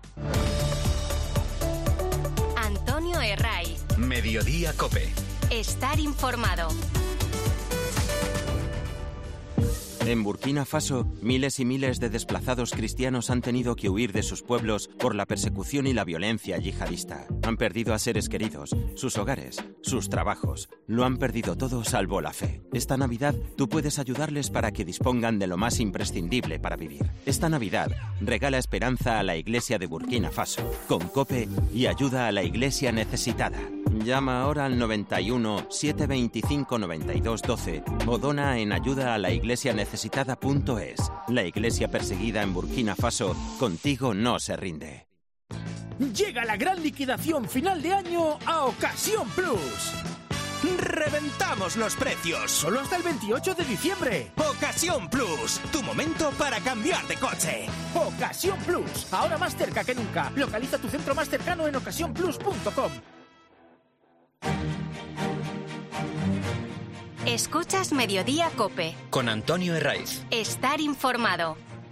Speaker 6: Antonio Herraiz.
Speaker 2: Mediodía COPE.
Speaker 6: Estar informado.
Speaker 18: En Burkina Faso, miles y miles de desplazados cristianos han tenido que huir de sus pueblos por la persecución y la violencia yihadista. Han perdido a seres queridos, sus hogares, sus trabajos. Lo han perdido todo salvo la fe. Esta Navidad, tú puedes ayudarles para que dispongan de lo más imprescindible para vivir. Esta Navidad, regala esperanza a la Iglesia de Burkina Faso, con COPE y ayuda a la Iglesia necesitada. Llama ahora al noventa y uno, setecientos veinticinco, noventa y dos, doce o dona en ayuda a la iglesia necesitada punto es. La iglesia perseguida en Burkina Faso, contigo no se rinde.
Speaker 10: Llega la gran liquidación final de año a Ocasión Plus.
Speaker 11: ¡Reventamos los precios!
Speaker 10: Solo hasta el veintiocho de diciembre.
Speaker 11: Ocasión Plus, tu momento para cambiar de coche.
Speaker 10: Ocasión Plus, ahora más cerca que nunca. Localiza tu centro más cercano en ocasión plus punto com.
Speaker 6: Escuchas Mediodía COPE.
Speaker 2: Con Antonio Herraiz.
Speaker 6: Estar informado.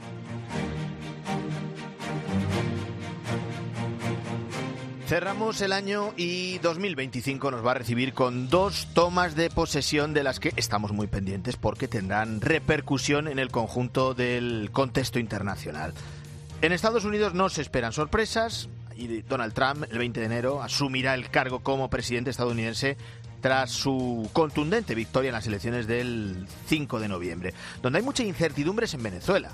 Speaker 1: Cerramos el año y dos mil veinticinco nos va a recibir con dos tomas de posesión de las que estamos muy pendientes porque tendrán repercusión en el conjunto del contexto internacional. En Estados Unidos no se esperan sorpresas, Y Donald Trump, el veinte de enero, asumirá el cargo como presidente estadounidense tras su contundente victoria en las elecciones del cinco de noviembre, donde hay mucha incertidumbre en Venezuela.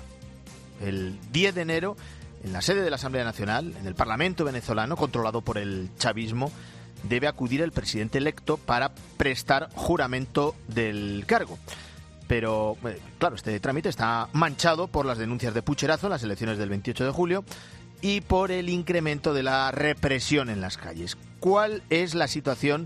Speaker 1: El diez de enero, en la sede de la Asamblea Nacional, en el Parlamento venezolano, controlado por el chavismo, debe acudir el presidente electo para prestar juramento del cargo. Pero, claro, este trámite está manchado por las denuncias de pucherazo en las elecciones del veintiocho de julio y por el incremento de la represión en las calles. ¿Cuál es la situación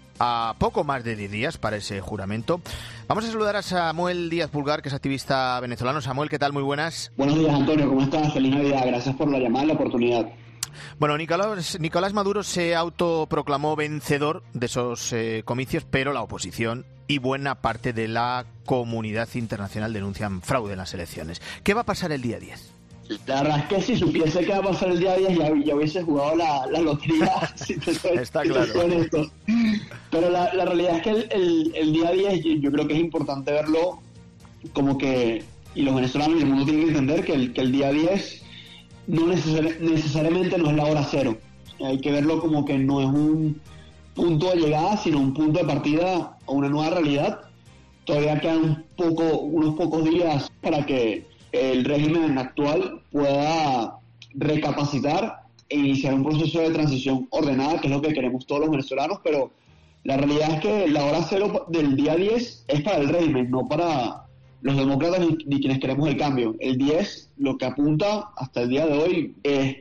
Speaker 1: a poco más de diez días para ese juramento? Vamos a saludar a Samuel Díaz Pulgar, que es activista venezolano. Samuel, ¿qué tal? Muy buenas.
Speaker 13: Buenos días, Antonio. ¿Cómo estás? Feliz Navidad. Gracias por la llamada y la oportunidad.
Speaker 1: Bueno, Nicolás, Nicolás Maduro se autoproclamó vencedor de esos eh, comicios, pero la oposición y buena parte de la comunidad internacional denuncian fraude en las elecciones. ¿Qué va a pasar el día diez?
Speaker 13: La verdad es que si supiese qué va a pasar el día diez ya, ya hubiese jugado la, la lotería. Si te soy,
Speaker 1: Está
Speaker 13: si te
Speaker 1: claro.
Speaker 13: soy honesto. Pero la, la realidad es que el, el, el día diez yo creo que es importante verlo como que, y los venezolanos y el mundo tienen que entender que el, que el día diez no necesari- necesariamente no es la hora cero. Hay que verlo como que no es un punto de llegada, sino un punto de partida a una nueva realidad. Todavía quedan un poco, unos pocos días para que el régimen actual pueda recapacitar e iniciar un proceso de transición ordenada, que es lo que queremos todos los venezolanos, pero la realidad es que la hora cero del día diez es para el régimen, no para los demócratas ni, ni quienes queremos el cambio. El diez, lo que apunta hasta el día de hoy, es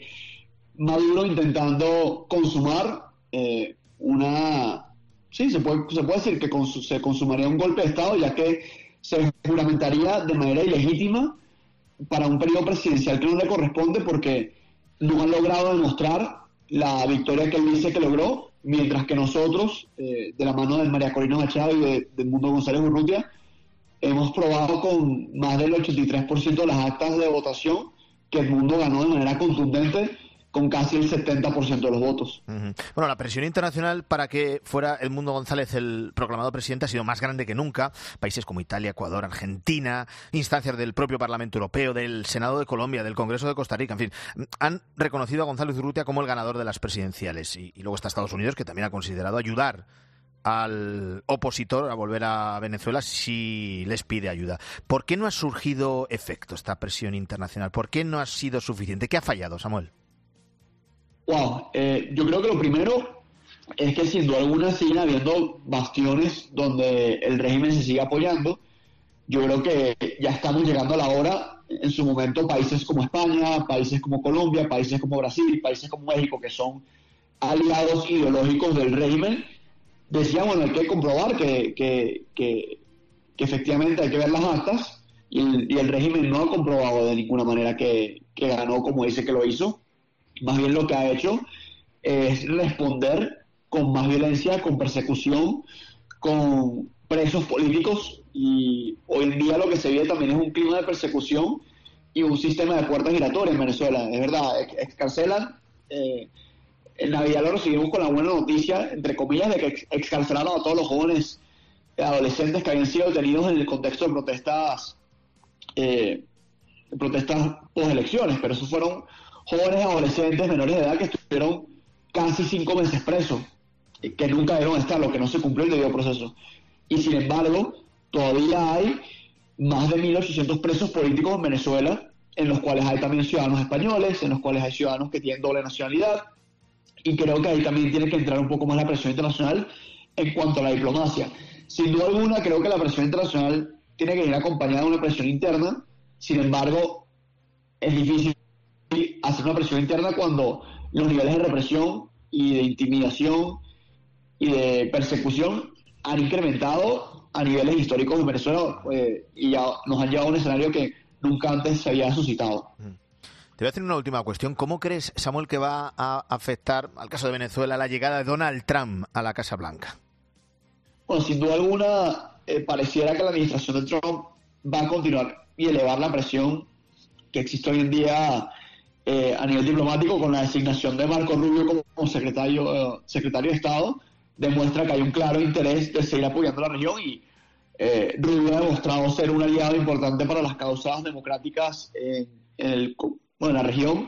Speaker 13: Maduro intentando consumar eh, una... Sí, se puede, se puede decir que cons- se consumaría un golpe de Estado, ya que se juramentaría de manera ilegítima para un periodo presidencial que no le corresponde, porque no han logrado demostrar la victoria que él dice que logró, mientras que nosotros, eh, de la mano de María Corina Machado y de, de Mundo González Urrutia, hemos probado con más del ochenta y tres por ciento de las actas de votación que el mundo ganó de manera contundente, con casi el setenta por ciento de los votos.
Speaker 1: Uh-huh. Bueno, la presión internacional para que fuera el Mundo González el proclamado presidente ha sido más grande que nunca. Países como Italia, Ecuador, Argentina, instancias del propio Parlamento Europeo, del Senado de Colombia, del Congreso de Costa Rica, en fin, han reconocido a González Urrutia como el ganador de las presidenciales. Y, y luego está Estados Unidos, que también ha considerado ayudar al opositor a volver a Venezuela si les pide ayuda. ¿Por qué no ha surgido efecto esta presión internacional? ¿Por qué no ha sido suficiente? ¿Qué ha fallado, Samuel?
Speaker 13: Wow, eh, yo creo que lo primero es que sin duda alguna siguen habiendo bastiones donde el régimen se sigue apoyando. Yo creo que ya estamos llegando a la hora, en su momento, países como España, países como Colombia, países como Brasil, países como México, que son aliados ideológicos del régimen, decían, bueno, hay que comprobar que, que, que, que efectivamente hay que ver las actas, y el, y el régimen no ha comprobado de ninguna manera que, que ganó como dice que lo hizo. Más bien lo que ha hecho es responder con más violencia, con persecución, con presos políticos, y hoy en día lo que se vive también es un clima de persecución y un sistema de puertas giratorias en Venezuela. Es verdad, ex- excarcelan, eh, en Navidad lo recibimos con la buena noticia, entre comillas, de que ex- excarcelaron a todos los jóvenes adolescentes que habían sido detenidos en el contexto de protestas, eh, de protestas post-elecciones, pero esos fueron jóvenes adolescentes menores de edad que estuvieron casi cinco meses presos, que nunca debieron estar, lo que no se cumplió el debido proceso. Y sin embargo, todavía hay más de mil ochocientos presos políticos en Venezuela, en los cuales hay también ciudadanos españoles, en los cuales hay ciudadanos que tienen doble nacionalidad, y creo que ahí también tiene que entrar un poco más la presión internacional en cuanto a la diplomacia. Sin duda alguna, creo que la presión internacional tiene que ir acompañada de una presión interna. Sin embargo, es difícil hacer una presión interna cuando los niveles de represión y de intimidación y de persecución han incrementado a niveles históricos en Venezuela, eh, y ya nos han llevado a un escenario que nunca antes se había suscitado.
Speaker 1: Te voy a hacer una última cuestión. ¿Cómo crees, Samuel, que va a afectar al caso de Venezuela la llegada de Donald Trump a la Casa Blanca?
Speaker 13: Bueno, sin duda alguna, eh, pareciera que la administración de Trump va a continuar y elevar la presión que existe hoy en día eh, a nivel diplomático, con la designación de Marco Rubio como, como secretario, eh, secretario de Estado. Demuestra que hay un claro interés de seguir apoyando la región, y eh, Rubio ha demostrado ser un aliado importante para las causas democráticas en, en, el, bueno, en la región.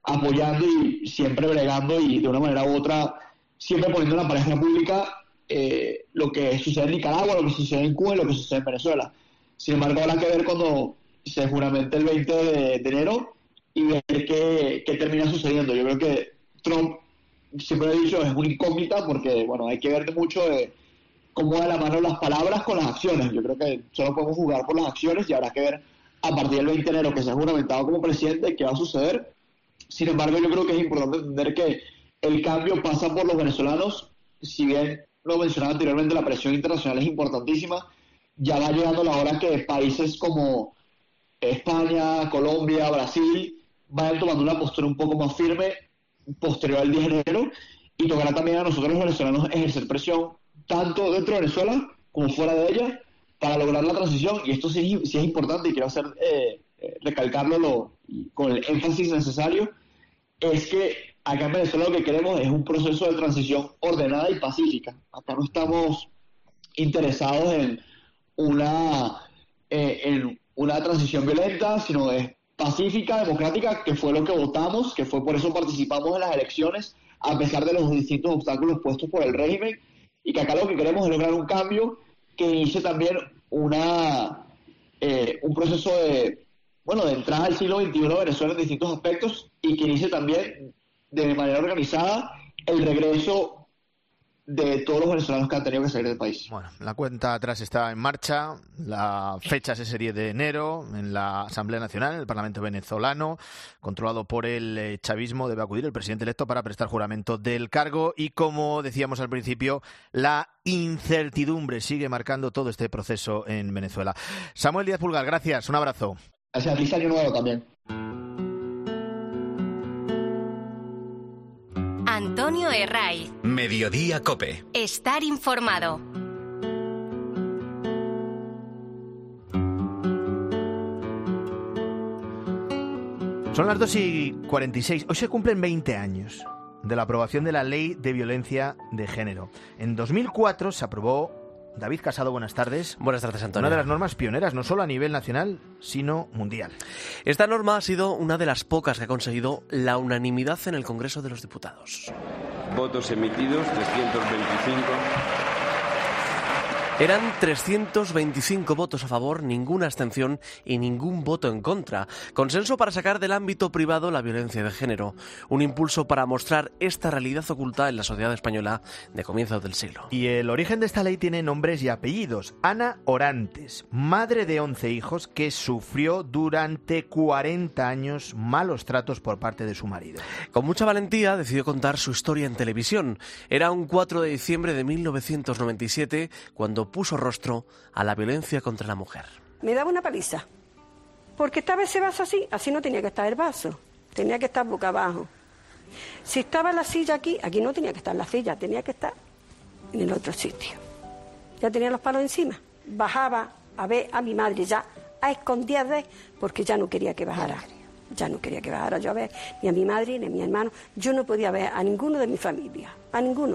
Speaker 13: apoyando y siempre bregando y de una manera u otra siempre poniendo en la palestra pública eh, lo que sucede en Nicaragua, lo que sucede en Cuba y lo que sucede en Venezuela. Sin embargo, habrá que ver cuando se juramente el veinte de, de enero y ver qué, qué termina sucediendo. Yo creo que Trump, siempre he dicho, es una incógnita porque, bueno, hay que ver mucho de cómo va de la mano las palabras con las acciones. Yo creo que solo podemos jugar por las acciones y habrá que ver a partir del veinte de enero que se ha juramentado como presidente qué va a suceder. Sin embargo, yo creo que es importante entender que el cambio pasa por los venezolanos. Si bien lo mencionaba anteriormente, la presión internacional es importantísima, ya va llegando la hora que países como España, Colombia, Brasil vayan tomando una postura un poco más firme posterior al diez de enero, y tocará también a nosotros los venezolanos ejercer presión tanto dentro de Venezuela como fuera de ella para lograr la transición. Y esto sí, sí es importante y quiero hacer eh, eh, recalcarlo lo, con el énfasis necesario, es que acá en Venezuela lo que queremos es un proceso de transición ordenada y pacífica. Acá no estamos interesados en una eh, en una transición violenta, sino es pacífica, democrática, que fue lo que votamos, que fue por eso participamos en las elecciones, a pesar de los distintos obstáculos puestos por el régimen, y que acá lo que queremos es lograr un cambio que inicie también una eh, un proceso de bueno de entrada al siglo veintiuno de Venezuela en distintos aspectos, y que inicie también de manera organizada el regreso de todos los venezolanos que han tenido que salir del país.
Speaker 1: Bueno, la cuenta atrás está en marcha, la fecha es ese diez de enero, en la Asamblea Nacional, en el Parlamento venezolano, controlado por el chavismo, debe acudir el presidente electo para prestar juramento del cargo, y como decíamos al principio, la incertidumbre sigue marcando todo este proceso en Venezuela. Samuel Díaz Pulgar, gracias, un abrazo.
Speaker 13: Gracias, feliz año nuevo también.
Speaker 6: Antonio Herraiz.
Speaker 2: Mediodía COPE.
Speaker 6: Estar informado.
Speaker 1: Son las dos y cuarenta y seis. Hoy se cumplen veinte años de la aprobación de la Ley de Violencia de Género. En dos mil cuatro se aprobó. David Casado, buenas tardes.
Speaker 14: Buenas tardes, Antonio.
Speaker 1: Una de las normas pioneras, no solo a nivel nacional, sino mundial.
Speaker 14: Esta norma ha sido una de las pocas que ha conseguido la unanimidad en el Congreso de los Diputados.
Speaker 15: Votos emitidos, trescientos veinticinco.
Speaker 14: Eran trescientos veinticinco votos a favor, ninguna abstención y ningún voto en contra. Consenso para sacar del ámbito privado la violencia de género. Un impulso para mostrar esta realidad oculta en la sociedad española de comienzos del siglo.
Speaker 1: Y el origen de esta ley tiene nombres y apellidos. Ana Orantes, madre de once hijos que sufrió durante cuarenta años malos tratos por parte de su marido.
Speaker 14: Con mucha valentía decidió contar su historia en televisión. Era un cuatro de diciembre de mil novecientos noventa y siete cuando puso rostro a la violencia contra la mujer.
Speaker 16: Me daba una paliza, porque estaba ese vaso así, así no tenía que estar el vaso, tenía que estar boca abajo. Si estaba la silla aquí, aquí no tenía que estar la silla, tenía que estar en el otro sitio. Ya tenía los palos encima. Bajaba a ver a mi madre ya a escondidas, porque ya no quería que bajara. Ya no quería que bajara yo a ver ni a mi madre ni a mi hermano. Yo no podía ver a ninguno de mi familia, a ninguno.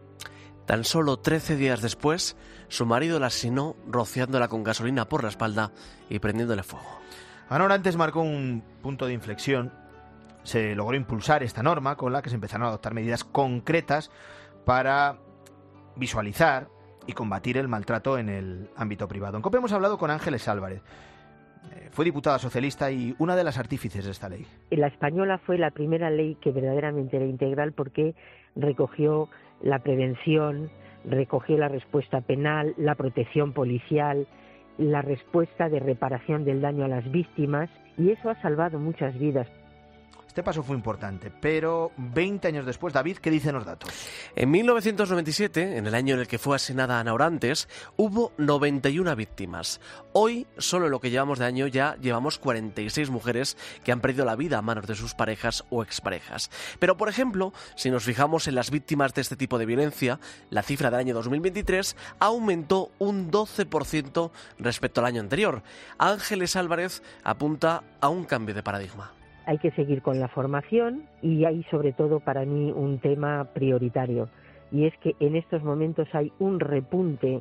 Speaker 14: Tan solo trece días después, su marido la asesinó rociándola con gasolina por la espalda y prendiéndole fuego.
Speaker 1: Ana Orantes marcó un punto de inflexión. Se logró impulsar esta norma con la que se empezaron a adoptar medidas concretas para visualizar y combatir el maltrato en el ámbito privado. En COPE hemos hablado con Ángeles Álvarez. Fue diputada socialista y una de las artífices de esta ley.
Speaker 17: La española fue la primera ley que verdaderamente era integral porque recogió la prevención, recogió la respuesta penal, la protección policial, la respuesta de reparación del daño a las víctimas, y eso ha salvado muchas vidas.
Speaker 1: Este paso fue importante, pero veinte años después, David, ¿qué dicen los datos?
Speaker 14: En mil novecientos noventa y siete, en el año en el que fue asesinada Ana Orantes, hubo noventa y una víctimas. Hoy, solo en lo que llevamos de año, ya llevamos cuarenta y seis mujeres que han perdido la vida a manos de sus parejas o exparejas. Pero, por ejemplo, si nos fijamos en las víctimas de este tipo de violencia, la cifra del año dos mil veintitrés aumentó un doce por ciento respecto al año anterior. Ángeles Álvarez apunta a un cambio de paradigma.
Speaker 17: Hay que seguir con la formación y hay sobre todo para mí un tema prioritario, y es que en estos momentos hay un repunte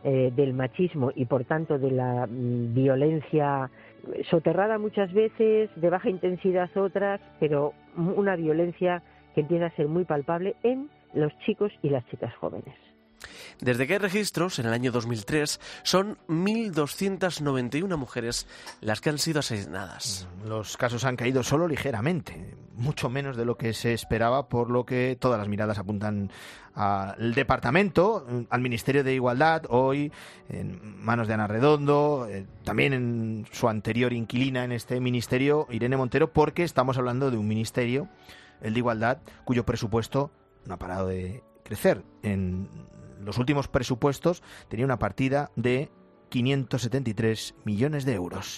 Speaker 17: eh, del machismo y por tanto de la mm, violencia soterrada muchas veces, de baja intensidad otras, pero una violencia que empieza a ser muy palpable en los chicos y las chicas jóvenes.
Speaker 14: Desde que hay registros, en el año dos mil tres, son mil doscientas noventa y una mujeres las que han sido asesinadas.
Speaker 1: Los casos han caído solo ligeramente, mucho menos de lo que se esperaba, por lo que todas las miradas apuntan al departamento, al Ministerio de Igualdad, hoy en manos de Ana Redondo, eh, también en su anterior inquilina en este ministerio, Irene Montero, porque estamos hablando de un ministerio, el de Igualdad, cuyo presupuesto no ha parado de crecer. En los últimos presupuestos tenía una partida de quinientos setenta y tres millones de euros.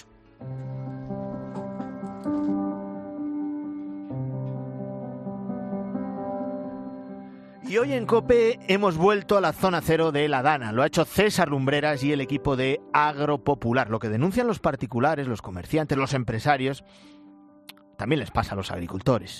Speaker 1: Y hoy en COPE hemos vuelto a la zona cero de La Dana. Lo ha hecho César Lumbreras y el equipo de Agropopular. Lo que denuncian los particulares, los comerciantes, los empresarios, también les pasa a los agricultores.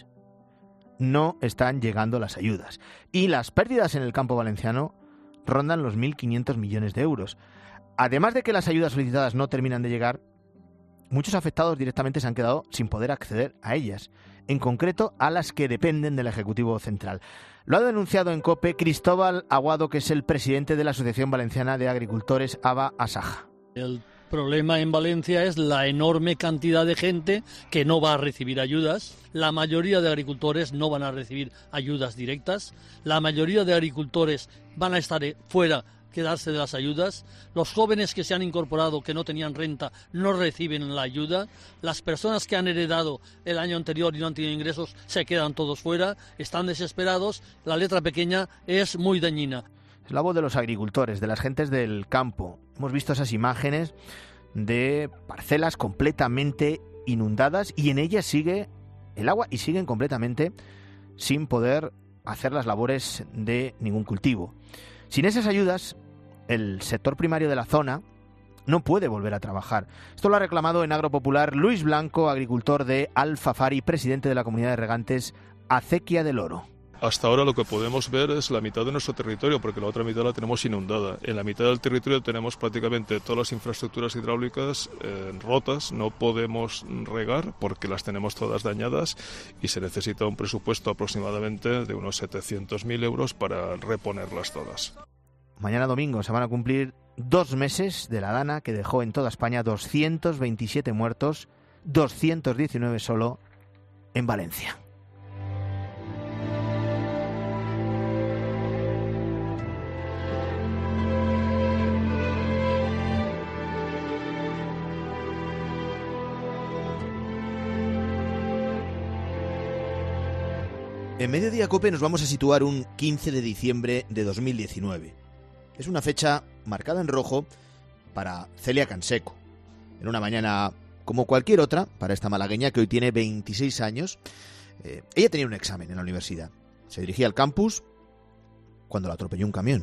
Speaker 1: No están llegando las ayudas. Y las pérdidas en el campo valenciano rondan los mil quinientos millones de euros. Además de que las ayudas solicitadas no terminan de llegar, muchos afectados directamente se han quedado sin poder acceder a ellas, en concreto a las que dependen del Ejecutivo Central. Lo ha denunciado en COPE Cristóbal Aguado, que es el presidente de la Asociación Valenciana de Agricultores, AVA Asaja.
Speaker 19: El problema en Valencia es la enorme cantidad de gente que no va a recibir ayudas. La mayoría de agricultores no van a recibir ayudas directas. La mayoría de agricultores van a estar fuera, quedarse de las ayudas. Los jóvenes que se han incorporado, que no tenían renta, no reciben la ayuda. Las personas que han heredado el año anterior y no han tenido ingresos se quedan todos fuera, están desesperados. La letra pequeña es muy dañina.
Speaker 1: Es la voz de los agricultores, de las gentes del campo. Hemos visto esas imágenes de parcelas completamente inundadas y en ellas sigue el agua y siguen completamente sin poder hacer las labores de ningún cultivo. Sin esas ayudas, el sector primario de la zona no puede volver a trabajar. Esto lo ha reclamado en Agropopular Luis Blanco, agricultor de Alfafar y presidente de la comunidad de regantes Acequia del Oro.
Speaker 20: Hasta ahora lo que podemos ver es la mitad de nuestro territorio, porque la otra mitad la tenemos inundada. En la mitad del territorio tenemos prácticamente todas las infraestructuras hidráulicas eh, rotas, no podemos regar porque las tenemos todas dañadas y se necesita un presupuesto aproximadamente de unos setecientos mil euros para reponerlas todas.
Speaker 1: Mañana domingo se van a cumplir dos meses de la Dana, que dejó en toda España doscientos veintisiete muertos, doscientos diecinueve solo en Valencia. En Mediodía COPE nos vamos a situar un quince de diciembre de dos mil diecinueve. Es una fecha marcada en rojo para Celia Canseco. En una mañana como cualquier otra, para esta malagueña que hoy tiene veintiséis años, eh, ella tenía un examen en la universidad. Se dirigía al campus cuando la atropelló un camión.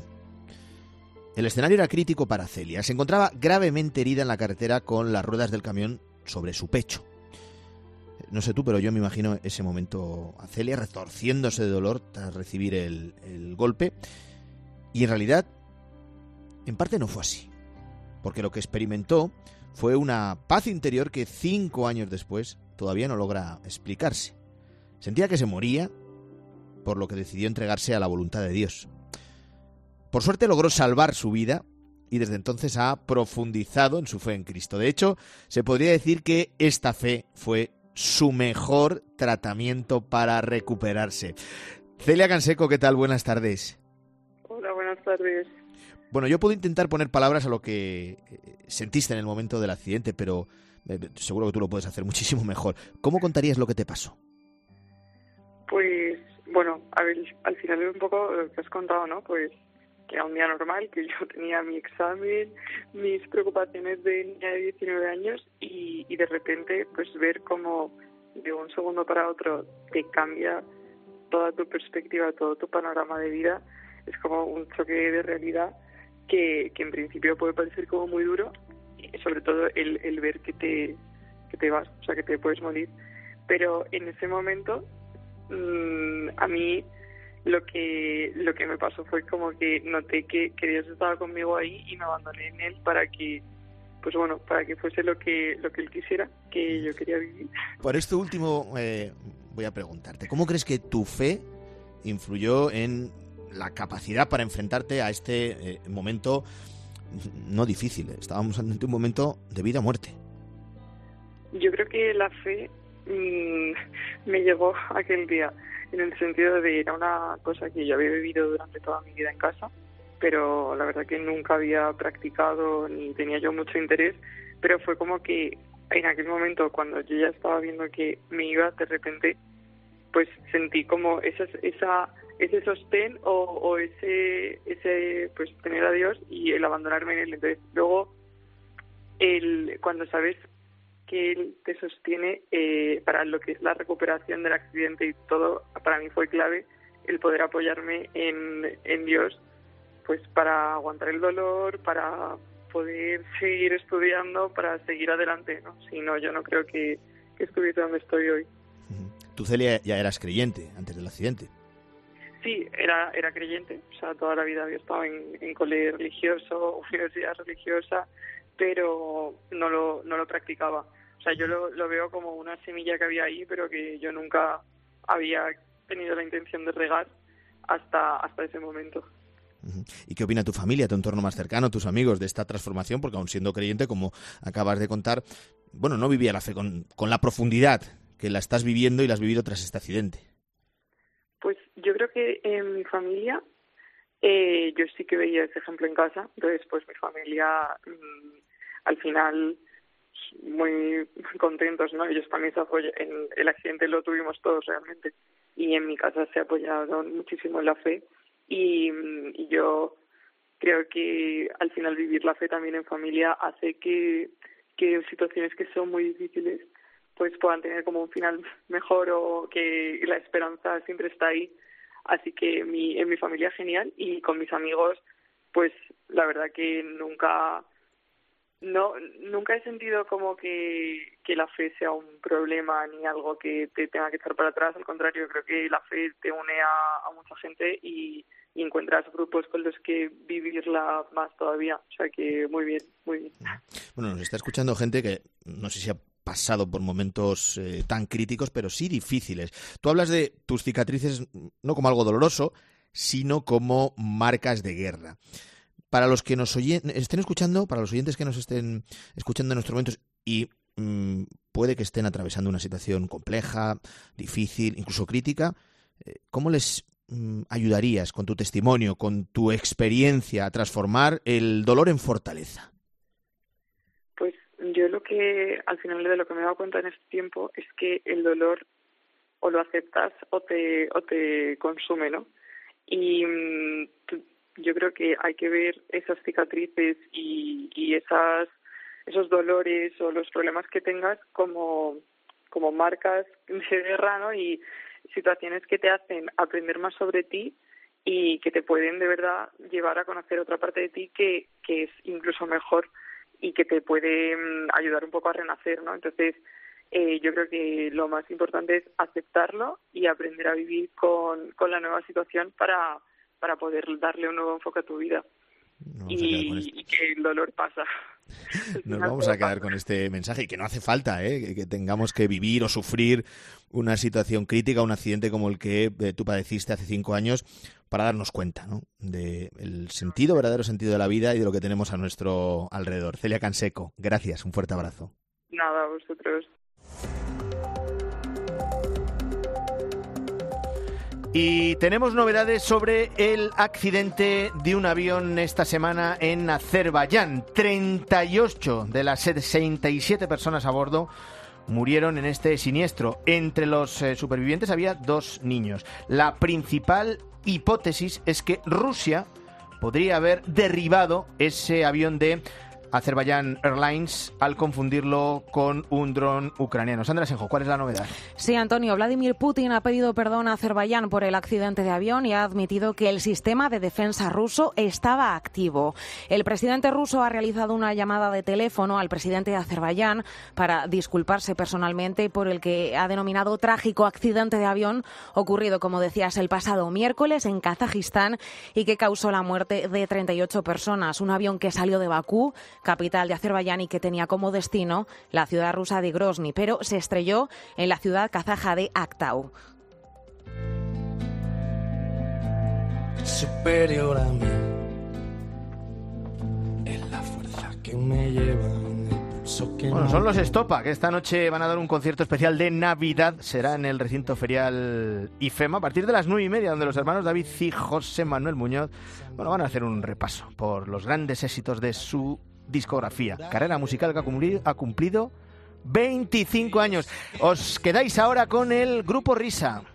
Speaker 1: El escenario era crítico para Celia. Se encontraba gravemente herida en la carretera con las ruedas del camión sobre su pecho. No sé tú, pero yo me imagino ese momento a Celia retorciéndose de dolor tras recibir el, el golpe. Y en realidad, en parte no fue así. Porque lo que experimentó fue una paz interior que cinco años después todavía no logra explicarse. Sentía que se moría, por lo que decidió entregarse a la voluntad de Dios. Por suerte logró salvar su vida y desde entonces ha profundizado en su fe en Cristo. De hecho, se podría decir que esta fe fue su mejor tratamiento para recuperarse. Celia Canseco, ¿qué tal? Buenas tardes.
Speaker 21: Hola, buenas tardes.
Speaker 1: Bueno, yo puedo intentar poner palabras a lo que sentiste en el momento del accidente, pero seguro que tú lo puedes hacer muchísimo mejor. ¿Cómo contarías lo que te pasó?
Speaker 21: Pues, bueno, a ver, al final es un poco lo que has contado, ¿no? Pues que era un día normal, que yo tenía mi examen, mis preocupaciones de niña de diecinueve años y, y de repente pues ver cómo de un segundo para otro te cambia toda tu perspectiva, todo tu panorama de vida, es como un choque de realidad que, que en principio puede parecer como muy duro, y sobre todo el, el ver que te, que te vas, o sea, que te puedes morir. Pero en ese momento mmm, a mí lo que lo que me pasó fue como que noté que, que Dios estaba conmigo ahí y me abandoné en Él para que, pues bueno, para que fuese lo que lo que Él quisiera, que yo quería vivir.
Speaker 1: Por esto último eh, voy a preguntarte, ¿cómo crees que tu fe influyó en la capacidad para enfrentarte a este eh, momento no difícil? Estábamos ante un momento de vida o muerte.
Speaker 21: Yo creo que la fe mmm, me llegó aquel día, en el sentido de era una cosa que yo había vivido durante toda mi vida en casa, pero la verdad que nunca había practicado ni tenía yo mucho interés, pero fue como que en aquel momento, cuando yo ya estaba viendo que me iba, de repente pues sentí como esa, esa ese sostén o, o ese ese pues tener a Dios y el abandonarme en Él. Entonces luego el cuando sabes que Él te sostiene eh, para lo que es la recuperación del accidente y todo, para mí fue clave el poder apoyarme en, en Dios, pues para aguantar el dolor, para poder seguir estudiando, para seguir adelante, ¿no? Si no, yo no creo que, que estuviese donde estoy hoy.
Speaker 1: Tú, Celia, ya eras creyente antes del accidente.
Speaker 21: Sí, era era creyente, o sea, toda la vida había estado en, en colegio religioso, universidad religiosa, pero no lo no lo practicaba. O sea, yo lo, lo veo como una semilla que había ahí, pero que yo nunca había tenido la intención de regar hasta hasta ese momento.
Speaker 1: ¿Y qué opina tu familia, tu entorno más cercano, tus amigos de esta transformación? Porque aun siendo creyente, como acabas de contar, bueno, no vivía la fe con, con la profundidad que la estás viviendo y la has vivido tras este accidente.
Speaker 21: Pues yo creo que en mi familia eh, yo sí que veía ese ejemplo en casa. Entonces, pues mi familia mmm, al final muy contentos, ¿no? Ellos también se apoyan. En el accidente lo tuvimos todos realmente y en mi casa se apoyaron muchísimo en la fe y, y yo creo que al final vivir la fe también en familia hace que, que situaciones que son muy difíciles pues puedan tener como un final mejor o que la esperanza siempre está ahí. Así que mi, en mi familia genial y con mis amigos pues la verdad que nunca no nunca he sentido como que, que la fe sea un problema ni algo que te tenga que echar para atrás. Al contrario, creo que la fe te une a, a mucha gente y, y encuentras grupos con los que vivirla más todavía. O sea que muy bien, muy bien.
Speaker 1: Bueno, nos está escuchando gente que no sé si ha pasado por momentos eh, tan críticos, pero sí difíciles. Tú hablas de tus cicatrices no como algo doloroso, sino como marcas de guerra. Para los que nos oyen, estén escuchando, para los oyentes que nos estén escuchando en estos momentos y mmm, puede que estén atravesando una situación compleja, difícil, incluso crítica, eh, ¿cómo les mmm, ayudarías con tu testimonio, con tu experiencia a transformar el dolor en fortaleza?
Speaker 21: Pues yo lo que, al final de lo que me he dado cuenta en este tiempo es que el dolor o lo aceptas o te, o te consume, ¿no? Y mmm, yo creo que hay que ver esas cicatrices y, y esas esos dolores o los problemas que tengas como, como marcas de guerra, ¿no? Y situaciones que te hacen aprender más sobre ti y que te pueden de verdad llevar a conocer otra parte de ti que, que es incluso mejor y que te puede um, ayudar un poco a renacer, ¿no? Entonces, eh, yo creo que lo más importante es aceptarlo y aprender a vivir con, con la nueva situación para para poder darle un nuevo enfoque a tu vida y, y que el dolor pasa.
Speaker 1: Nos vamos a quedar con este mensaje y que no hace falta ¿eh? que, que tengamos que vivir o sufrir una situación crítica, un accidente como el que eh, tú padeciste hace cinco años para darnos cuenta, ¿no? del sentido, verdadero sentido de la vida y de lo que tenemos a nuestro alrededor. Celia Canseco, gracias, un fuerte abrazo.
Speaker 21: Nada, a vosotros.
Speaker 1: Y tenemos novedades sobre el accidente de un avión esta semana en Azerbaiyán. treinta y ocho de las sesenta y siete personas a bordo murieron en este siniestro. Entre los eh, supervivientes había dos niños. La principal hipótesis es que Rusia podría haber derribado ese avión de Azerbaiyán Airlines al confundirlo con un dron ucraniano. Sandra Senjo, ¿cuál es la novedad?
Speaker 9: Sí, Antonio, Vladimir Putin ha pedido perdón a Azerbaiyán por el accidente de avión y ha admitido que el sistema de defensa ruso estaba activo. El presidente ruso ha realizado una llamada de teléfono al presidente de Azerbaiyán para disculparse personalmente por el que ha denominado trágico accidente de avión ocurrido, como decías, el pasado miércoles en Kazajistán y que causó la muerte de treinta y ocho personas. Un avión que salió de Bakú, capital de Azerbaiyán, y que tenía como destino la ciudad rusa de Grozny, pero se estrelló en la ciudad kazaja de Aktau.
Speaker 5: Superior a mí es la fuerza que me lleva.
Speaker 1: Bueno, son los Estopa, que esta noche van a dar un concierto especial de Navidad. Será en el recinto ferial IFEMA a partir de las nueve y media, donde los hermanos David y José Manuel Muñoz bueno, van a hacer un repaso por los grandes éxitos de su discografía. Carrera musical que ha cumplido, ha cumplido veinticinco años. Os quedáis ahora con el Grupo Risa.